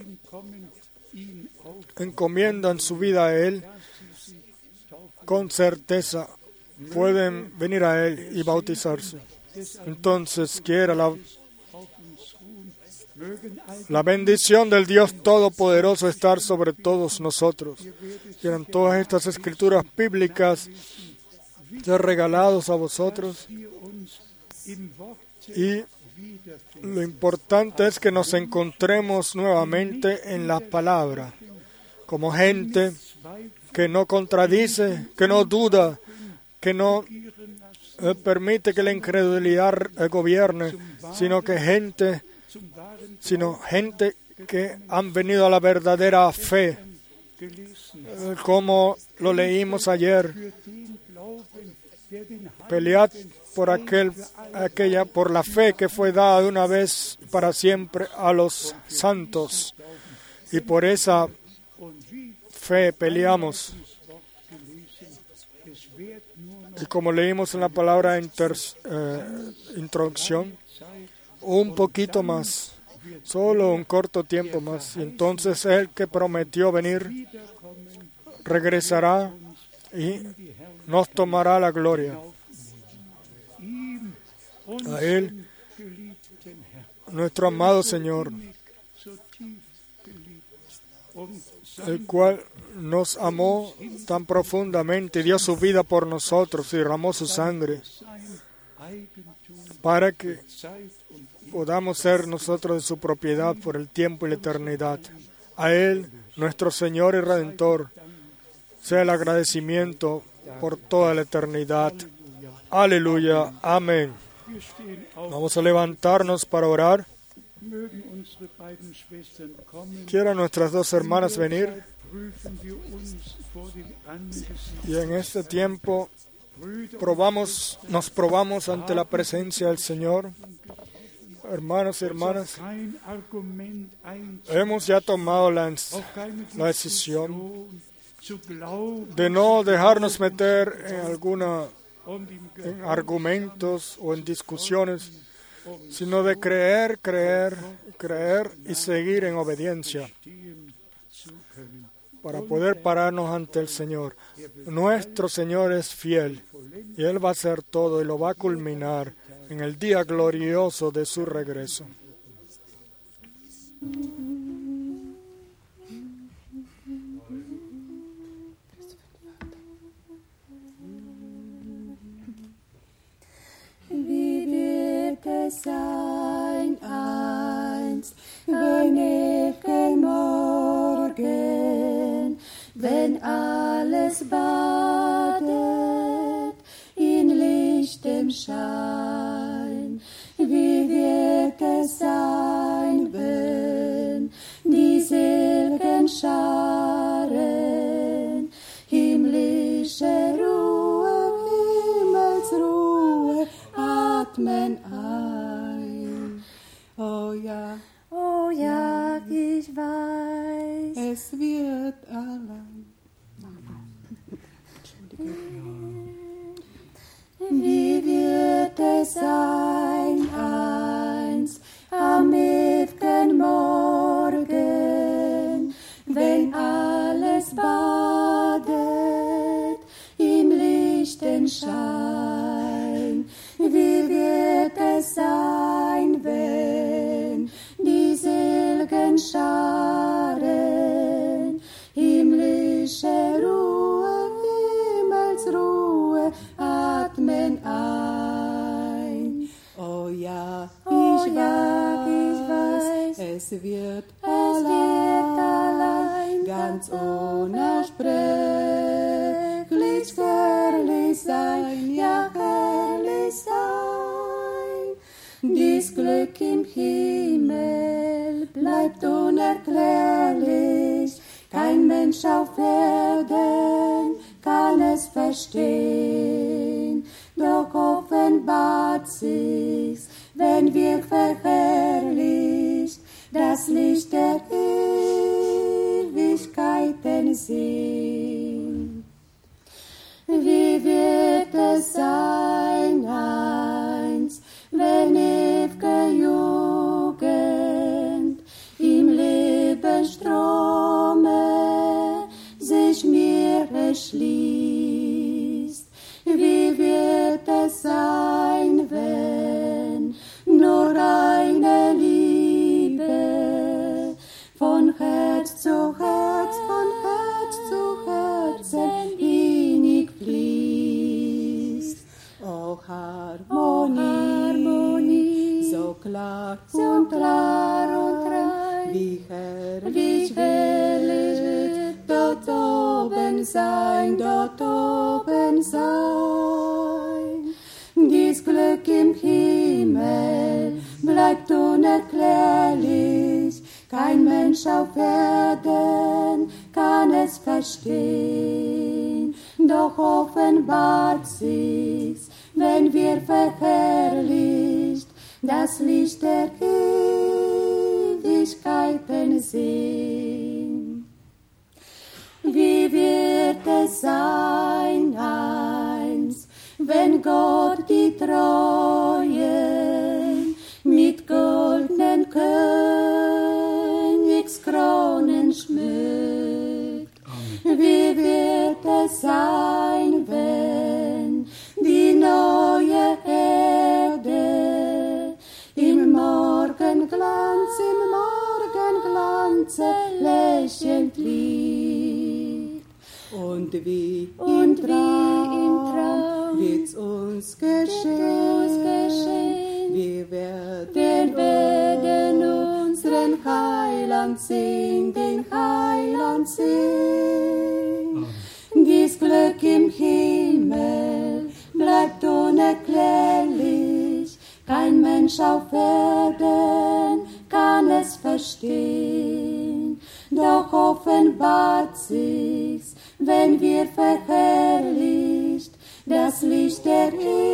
encomiendan su vida a Él, con certeza pueden venir a Él y bautizarse. Entonces, quiera la bendición del Dios Todopoderoso estar sobre todos nosotros. Quieran todas estas escrituras bíblicas ser regalados a vosotros y Lo importante es que nos encontremos nuevamente en la palabra, como gente que no contradice, que no duda, que no permite que la incredulidad gobierne, sino gente que han venido a la verdadera fe, como lo leímos ayer. Pelead por la fe que fue dada de una vez para siempre a los santos, y por esa fe peleamos. Y como leímos en la palabra introducción, un poquito más, solo un corto tiempo más, y entonces el que prometió venir regresará y nos tomará la gloria. A Él, nuestro amado Señor, el cual nos amó tan profundamente y dio su vida por nosotros y derramó su sangre para que podamos ser nosotros de su propiedad por el tiempo y la eternidad. A Él, nuestro Señor y Redentor, sea el agradecimiento por toda la eternidad. Aleluya. Amén. Vamos a levantarnos para orar. Quieran nuestras dos hermanas venir. Y en este tiempo nos probamos ante la presencia del Señor. Hermanos y hermanas, hemos ya tomado la decisión de no dejarnos meter en argumentos o en discusiones, sino de creer y seguir en obediencia para poder pararnos ante el Señor. Nuestro Señor es fiel y Él va a hacer todo y lo va a culminar en el día glorioso de su regreso. Wie wird es sein einst, wenn ewigen Morgen, wenn alles badet in lichtem Schein? Wie wird es sein, wenn die seligen Scharen himmlische Ruhe, Himmelsruhe atmen ein? Oh ja, ich weiß, es wird allein. Wie wird es sein einst am ewigen Morgen, wenn alles badet im lichten Schein? Wie wird es sein, wenn die seligen Scharen himmlische Ruhe, Himmelsruhe atmen ein? Oh ja, ich weiß, es wird allein, ganz unersprechlich herrlich sein, ja herrlich sein. Dies Glück im Himmel bleibt unerklärlich, kein Mensch auf Erden kann es verstehen. Doch offenbart sich's, wenn wir verherrlicht das Licht der Ewigkeiten sehen. Wie wird es sein einst, wenn ewige Jugend im Lebensstrome sich mir erschließt? Wie wird es sein, wenn nur eine Liebe von Herz zu Herz, von Herz zu Herzen innig fließt? sein. Dies Glück im Himmel bleibt unerklärlich, kein Mensch auf Erden kann es verstehen. Doch offenbart sich's, wenn wir verherrlicht das Licht der Ewigkeiten sehen. Wie wird es sein einst, wenn Gott die Treuen mit goldenen Königskronen schmückt? Wie wird es sein, wenn die neue Erde im Morgenglanze lächelnd liegt? Und wie im Traum wird's uns geschehen, wir werden unseren Heiland sehen, den Heiland sehen. Dies Glück im Himmel bleibt unerklärlich, kein Mensch auf Erden kann es verstehen. Doch offenbart sich's, wenn wir verherrlicht das Licht der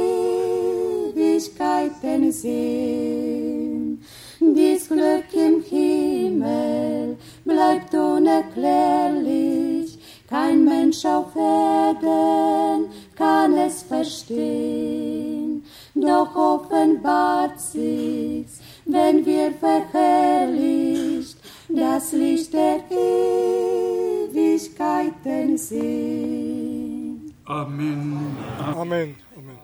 Ewigkeiten sehen. Dies Glück im Himmel bleibt unerklärlich, kein Mensch auf Erden kann es verstehen. Doch offenbart sich's, wenn wir verherrlicht das Licht der Ewigkeiten sehen. Amen. Amen. Amen.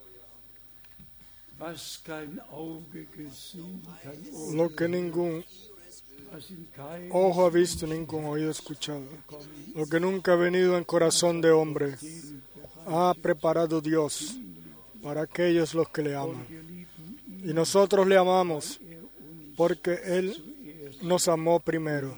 Was kein Auge gesehen, kein Ohr, Lo que ningún was in kein ojo ha visto, ningún oído escuchado, lo que nunca ha venido en corazón de hombre, ha preparado Dios para aquellos los que le aman. Y nosotros le amamos porque Él nos amó primero.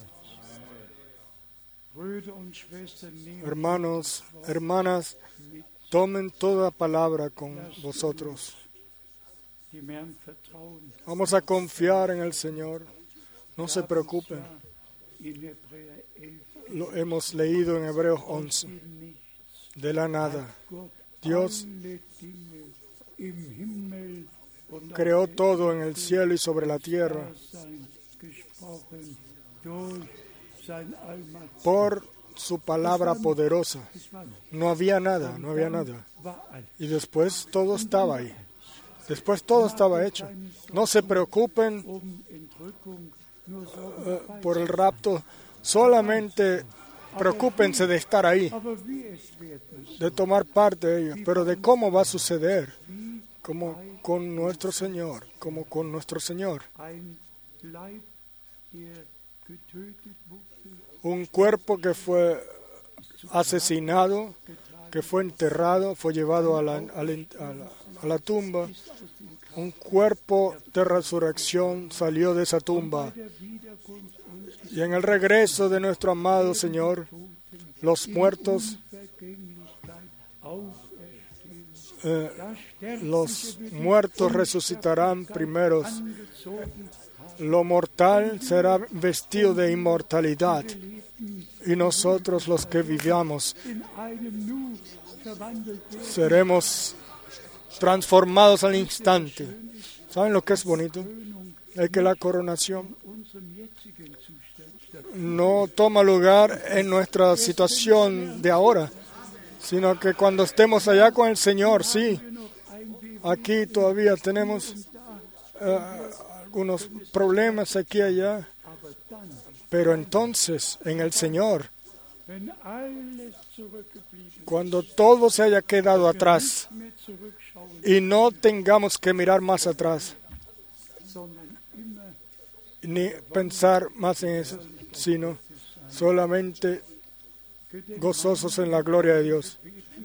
Brüder und Schwestern, nehmen Hermanos, hermanas, tomen toda palabra con vosotros. dem Herrn vertrauen. Vamos a confiar en el Señor. No se preocupen. In Hebräer 11 Lo hemos leído en Hebreos 11. nichts. De la nada. Gott Dios alle Dinge im Himmel und auf creó todo en el cielo y sobre la tierra Dasein gesprochen durch sein Allmacht. por su palabra poderosa. Es war nicht. No había nada, no había nada. War alles. Y después todo estaba ahí. Después todo estaba hecho. No se preocupen Entrückung, nur Sorgen. por el rapto. Solamente preocúpense de estar ahí, Aber wie es werden de tomar parte de ello. Pero de cómo va a suceder, como con nuestro Señor, como con nuestro Señor. ein Leib, der getötet wurde, Un cuerpo que fue asesinado, que fue enterrado, fue llevado a la tumba. Un cuerpo de resurrección salió de esa tumba. der Wiederkunft uns Y en el regreso de nuestro amado Señor, los muertos, Vergänglichkeit auferstehen. Das los Sterbliche muertos resucitarán primeros. angezogen, Lo mortal será vestido de inmortalidad. Y nosotros los que vivamos in einem Nu verwandelt werden. seremos transformados al instante. ¿Saben lo que es bonito? Es que la coronación Unserem jetzigen Zustand no toma lugar en nuestra situación de ahora, sino que cuando estemos allá con el Señor, sí, aquí todavía tenemos algunos problemas aquí y allá, pero entonces en el Señor, wenn alles zurückgeblieben cuando todo se haya quedado atrás mehr zurückschauen, y no tengamos que mirar más atrás, sondern immer ni pensar más en eso, sino solamente gozosos en la gloria de Dios.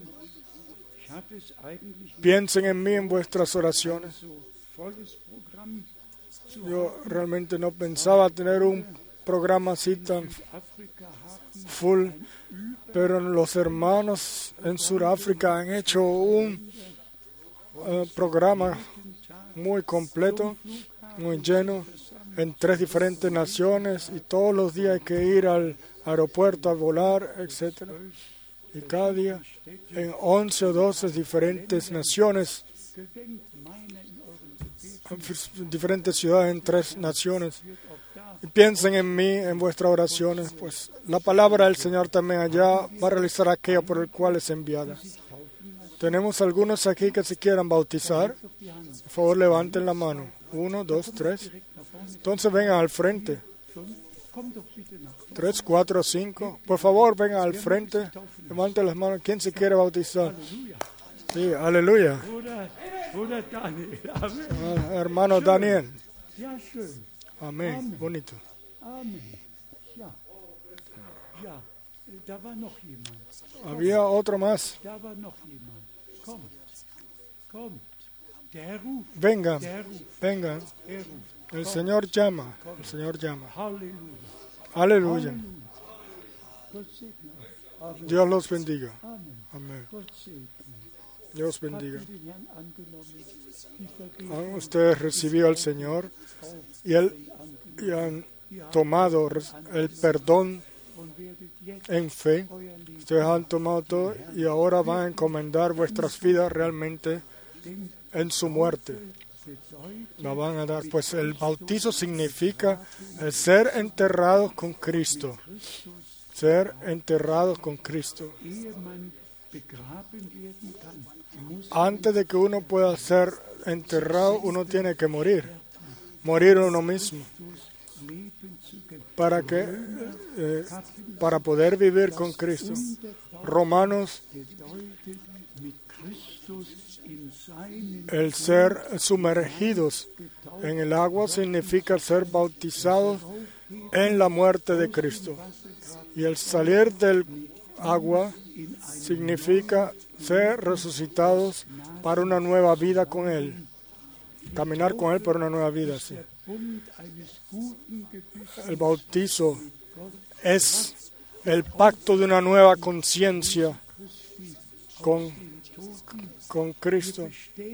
ich hatte es eigentlich Piensen en mí en vuestras oraciones. so volles Programm zu Yo realmente no pensaba tener un programa así tan full, pero los hermanos en Sudáfrica han hecho un programa muy completo, muy lleno, en 3 diferentes naciones, y todos los días hay que ir al aeropuerto a volar, etc. Y cada día en 11 o 12 diferentes naciones, diferentes ciudades en 3 naciones. Y piensen en mí, en vuestras oraciones, pues la palabra del Señor también allá va a realizar aquello por el cual es enviada. Tenemos algunos aquí que se quieran bautizar. Por favor, levanten la mano. 1, 2, 3. Entonces vengan al frente. 3, 4, 5. Por favor, vengan al frente. Levanten las manos. ¿Quién se quiere bautizar? Sí, aleluya. Hermano Daniel. Amén. Bonito. Había otro más. Vengan, vengan. El Señor llama. El Señor llama. Aleluya. Dios los bendiga. Amén. Dios bendiga. ¿Han ustedes recibido al Señor y han tomado el perdón en fe? Ustedes han tomado todo y ahora van a encomendar vuestras vidas realmente en su muerte. La van a dar. Pues el bautizo significa el ser enterrados con Cristo. Ser enterrados con Cristo. Antes de que uno pueda ser enterrado, uno tiene que morir. Morir uno mismo. Para poder vivir con Cristo. Romanos, el ser sumergidos en el agua significa ser bautizados en la muerte de Cristo. Y el salir del agua significa ser resucitados para una nueva vida con Él. Caminar con Él para una nueva vida. Sí. El bautizo es el pacto de una nueva conciencia con Cristo.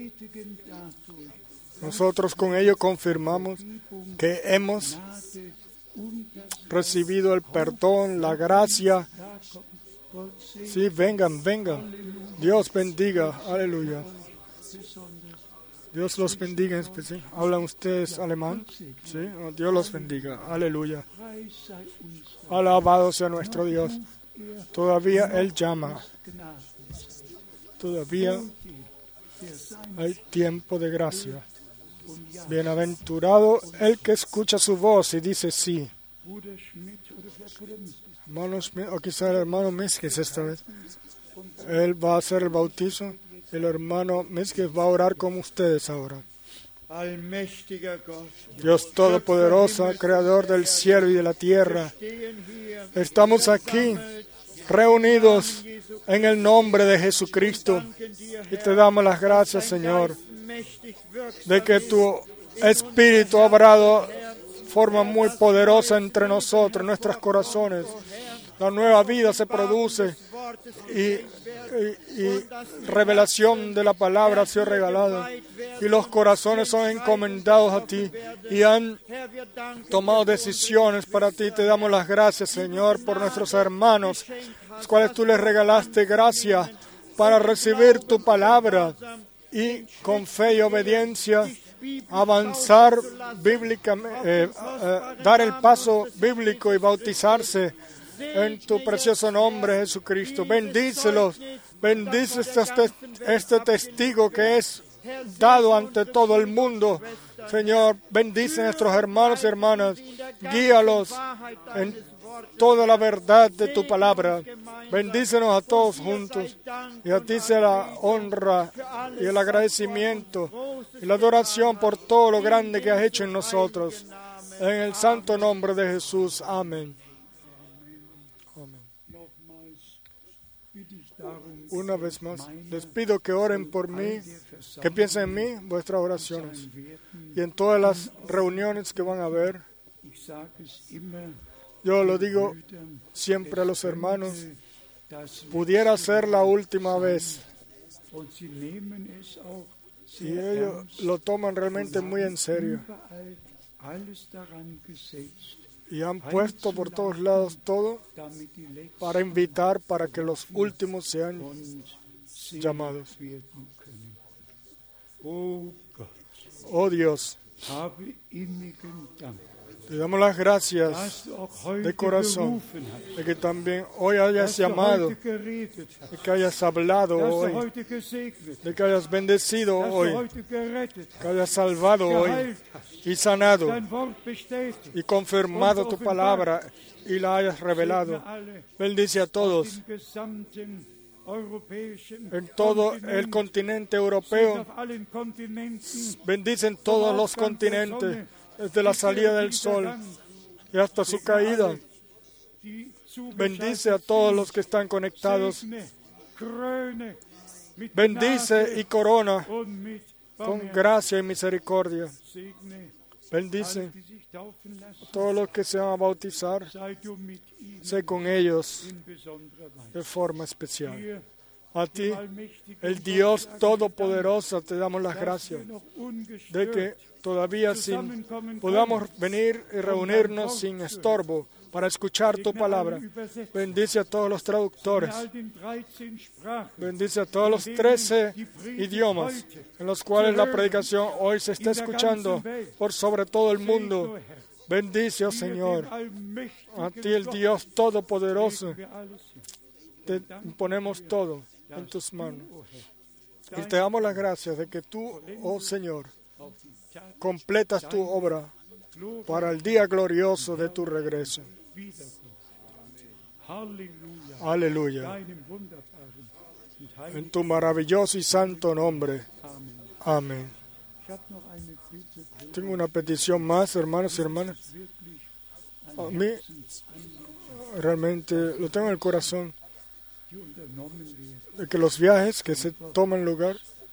Nosotros con ello confirmamos que hemos recibido el perdón, la gracia. Sí, vengan, vengan. Dios bendiga. Aleluya. Dios los bendiga en especial. ¿Hablan ustedes alemán? Sí. Oh, Dios los bendiga. Aleluya. Alabado sea nuestro Dios. Todavía Él llama. Todavía hay tiempo de gracia. Bienaventurado el que escucha su voz y dice sí. Hermano Smith, o quizá el hermano Miskis esta vez. Él va a hacer el bautizo. El hermano Miskis va a orar con ustedes ahora. Dios Todopoderoso, Creador del cielo y de la tierra, estamos aquí reunidos en el nombre de Jesucristo y te damos las gracias, Señor, de que tu Espíritu ha obrado de forma muy poderosa entre nosotros, en nuestros corazones. La nueva vida se produce y revelación de la palabra ha sido regalada y los corazones son encomendados a ti y han tomado decisiones para ti. Te damos las gracias, Señor, por nuestros hermanos, los cuales tú les regalaste gracia para recibir tu palabra y con fe y obediencia avanzar bíblicamente, dar el paso bíblico y bautizarse en tu precioso nombre, Jesucristo. Bendícelos, bendice este testigo que es dado ante todo el mundo. Señor, bendice a nuestros hermanos y hermanas, guíalos en toda la verdad de tu palabra. Bendícenos a todos juntos y a ti sea la honra y el agradecimiento y la adoración por todo lo grande que has hecho en nosotros. En el santo nombre de Jesús. Amén. Una vez más, les pido que oren por mí, que piensen en mí, vuestras oraciones, y en todas las reuniones que van a haber. Yo lo digo siempre a los hermanos, pudiera ser la última vez. Y ellos lo toman realmente muy en serio. Y han puesto por todos lados todo para invitar para que los últimos sean llamados. Oh Dios, te damos las gracias de corazón de que también hoy hayas llamado, de que hayas hablado hoy, de que hayas bendecido hoy, que hayas salvado hoy y sanado y confirmado tu palabra y la hayas revelado. Bendice a todos en todo el continente europeo. Bendice en todos los continentes, desde la salida del sol y hasta su caída. Bendice a todos los que están conectados. Bendice y corona con gracia y misericordia. Bendice a todos los que se van a bautizar. Sé con ellos de forma especial. A ti, el Dios Todopoderoso, te damos las gracias de que todavía podamos venir y reunirnos sin estorbo para escuchar tu palabra. Bendice a todos los traductores. Bendice a todos los 13 idiomas en los cuales la predicación hoy se está escuchando por sobre todo el mundo. Bendice, oh Señor, a ti el Dios Todopoderoso. Te ponemos todo en tus manos. Y te damos las gracias de que tú, oh Señor, completas tu obra para el día glorioso de tu regreso. Aleluya. En tu maravilloso y santo nombre. Amén. Tengo una petición más, hermanos y hermanas. A mí, realmente, lo tengo en el corazón, de que los viajes que se tomen lugar,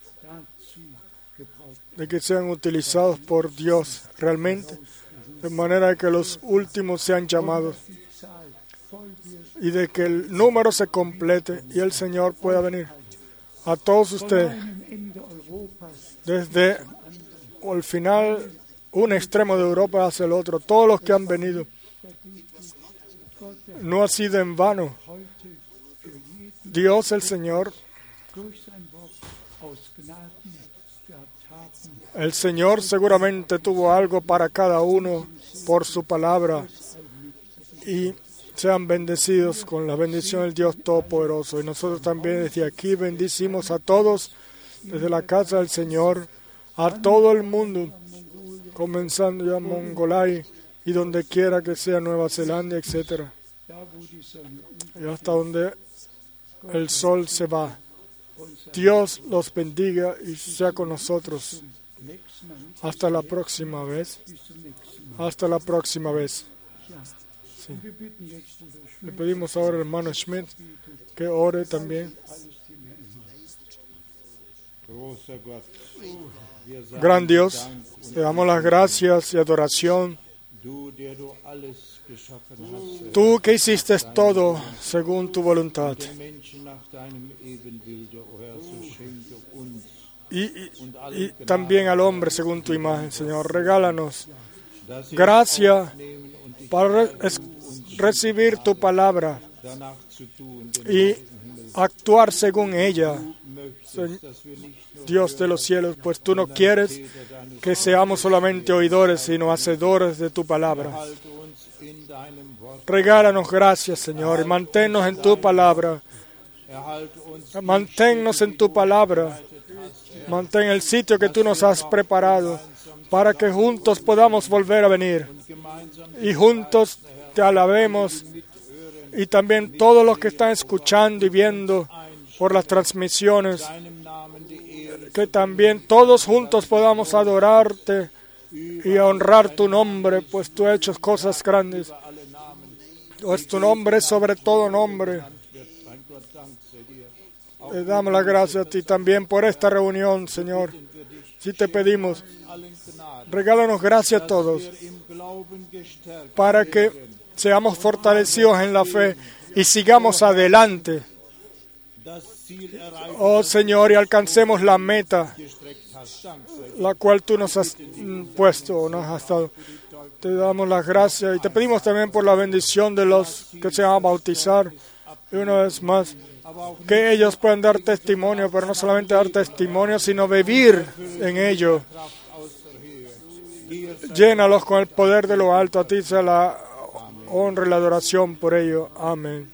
de que sean utilizados por Dios realmente, de manera que los últimos sean llamados y de que el número se complete y el Señor pueda venir. A todos ustedes, desde el final, un extremo de Europa hacia el otro, todos los que han venido, no ha sido en vano. Dios el Señor, el Señor seguramente tuvo algo para cada uno por su palabra, y sean bendecidos con la bendición del Dios Todopoderoso. Y nosotros también desde aquí bendicimos a todos, desde la casa del Señor, a todo el mundo, comenzando ya Mongolay y donde quiera que sea, Nueva Zelanda, etc. Y hasta donde el sol se va. Dios los bendiga y sea con nosotros. Hasta la próxima vez. Hasta la próxima vez. Sí. Le pedimos ahora al hermano Schmidt que ore también. Gran Dios, te damos las gracias y adoración. Tú que hiciste todo según tu voluntad. Y también al hombre según tu imagen, Señor. Regálanos gracia para recibir tu palabra y actuar según ella, Dios de los cielos, pues tú no quieres que seamos solamente oidores, sino hacedores de tu palabra. Regálanos gracias, Señor, y manténnos en tu palabra. Manténnos en tu palabra. Mantén el sitio que tú nos has preparado para que juntos podamos volver a venir y juntos te alabemos, y también todos los que están escuchando y viendo por las transmisiones, que también todos juntos podamos adorarte y honrar tu nombre, pues tú has hecho cosas grandes. Pues tu nombre es sobre todo nombre. Te damos las gracias a ti también por esta reunión, Señor. Si te pedimos Regálanos gracia a todos para que seamos fortalecidos en la fe y sigamos adelante. Oh Señor, y alcancemos la meta, la cual tú nos has puesto o nos has dado. Te damos las gracias y te pedimos también por la bendición de los que se van a bautizar. Y una vez más, que ellos puedan dar testimonio, pero no solamente dar testimonio, sino vivir en ello. Llénalos con el poder de lo alto. A ti sea la honra y la adoración por ello. Amén.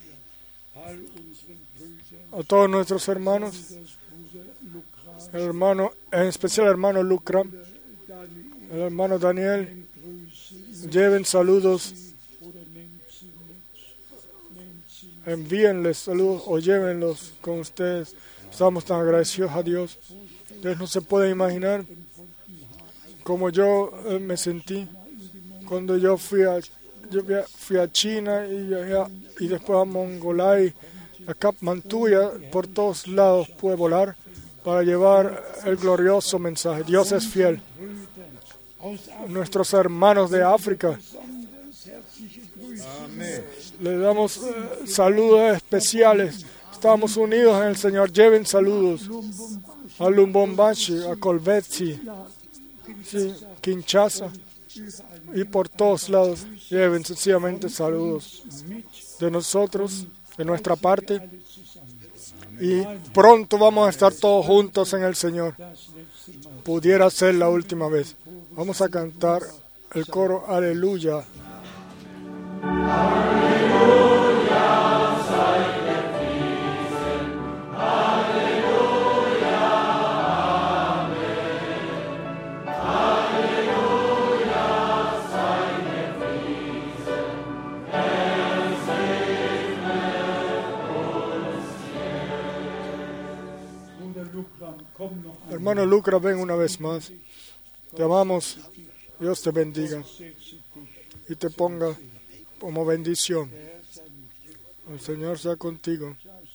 A todos nuestros hermanos, el hermano, en especial el hermano Lucram, el hermano Daniel, lleven saludos, envíenles saludos o llévenlos con ustedes. Estamos tan agradecidos a Dios. Ustedes no se pueden imaginar cómo yo me sentí cuando yo fui a China y después a Mongolay, a Kathmandú, por todos lados pude volar para llevar el glorioso mensaje. Dios es fiel. Nuestros hermanos de África, le damos saludos especiales. Estamos unidos en el Señor. Lleven saludos a Lubumbashi, a Kolwezi, Kinshasa y por todos lados. Lleven sencillamente saludos de nosotros, de nuestra parte. Y pronto vamos a estar todos juntos en el Señor. Pudiera ser la última vez. Vamos a cantar el coro Aleluya. Hermano Lucas, ven una vez más. Te amamos. Dios te bendiga y te ponga como bendición. El Señor sea contigo.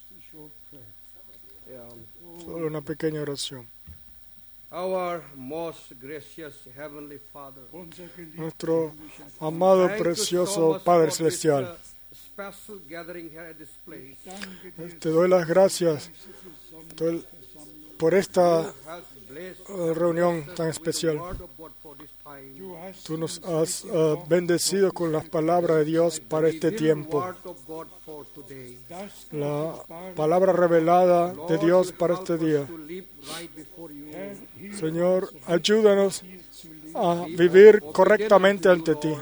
Solo una pequeña oración. Our most gracious Heavenly Father, Nuestro amado, precioso Padre Celestial, special gathering here at this place. te doy las gracias por esta reunión tan especial. Tú nos has bendecido con las palabras de Dios para este tiempo. La palabra revelada de Dios para este día. Señor, ayúdanos a vivir correctamente ante ti.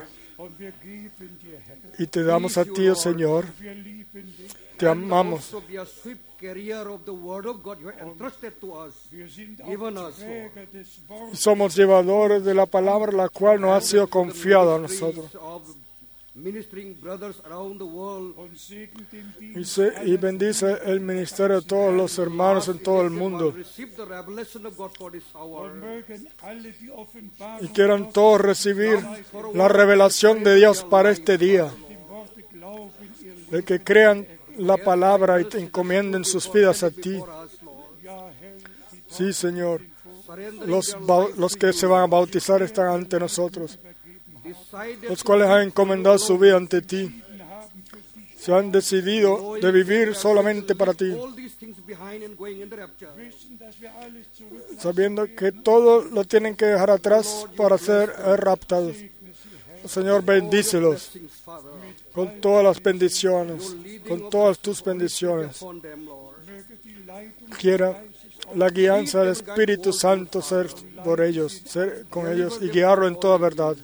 Y te damos a ti, oh Señor. Te amamos. Somos llevadores de la palabra, la cual nos ha sido confiada a nosotros. Y bendice el ministerio de todos los hermanos en todo el mundo. Y quieran todos recibir la revelación de Dios para este día. De que crean la palabra y te encomienden sus vidas a ti. Sí, Señor. Los que se van a bautizar están ante nosotros, los cuales han encomendado su vida ante ti. Se han decidido de vivir solamente para ti, sabiendo que todo lo tienen que dejar atrás para ser raptados. Señor, bendícelos con todas las bendiciones, con todas tus bendiciones. Quiera la guianza del Espíritu Santo ser por ellos, ser con ellos y guiarlo en toda verdad.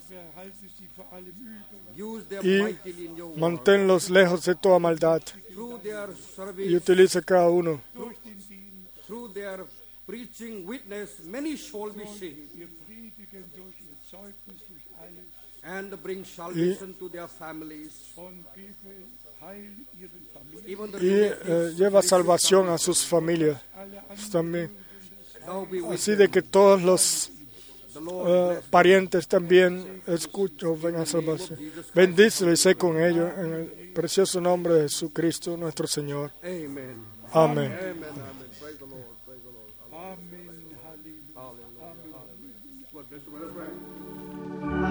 Y manténlos lejos de toda maldad. Y utilice cada uno. Y lleva salvación a sus familias también. Así de que todos los parientes también escuchen, vengan a salvación. Bendícelo y sé con ellos en el precioso nombre de Jesucristo nuestro Señor. Amén. God bless you. Let us pray.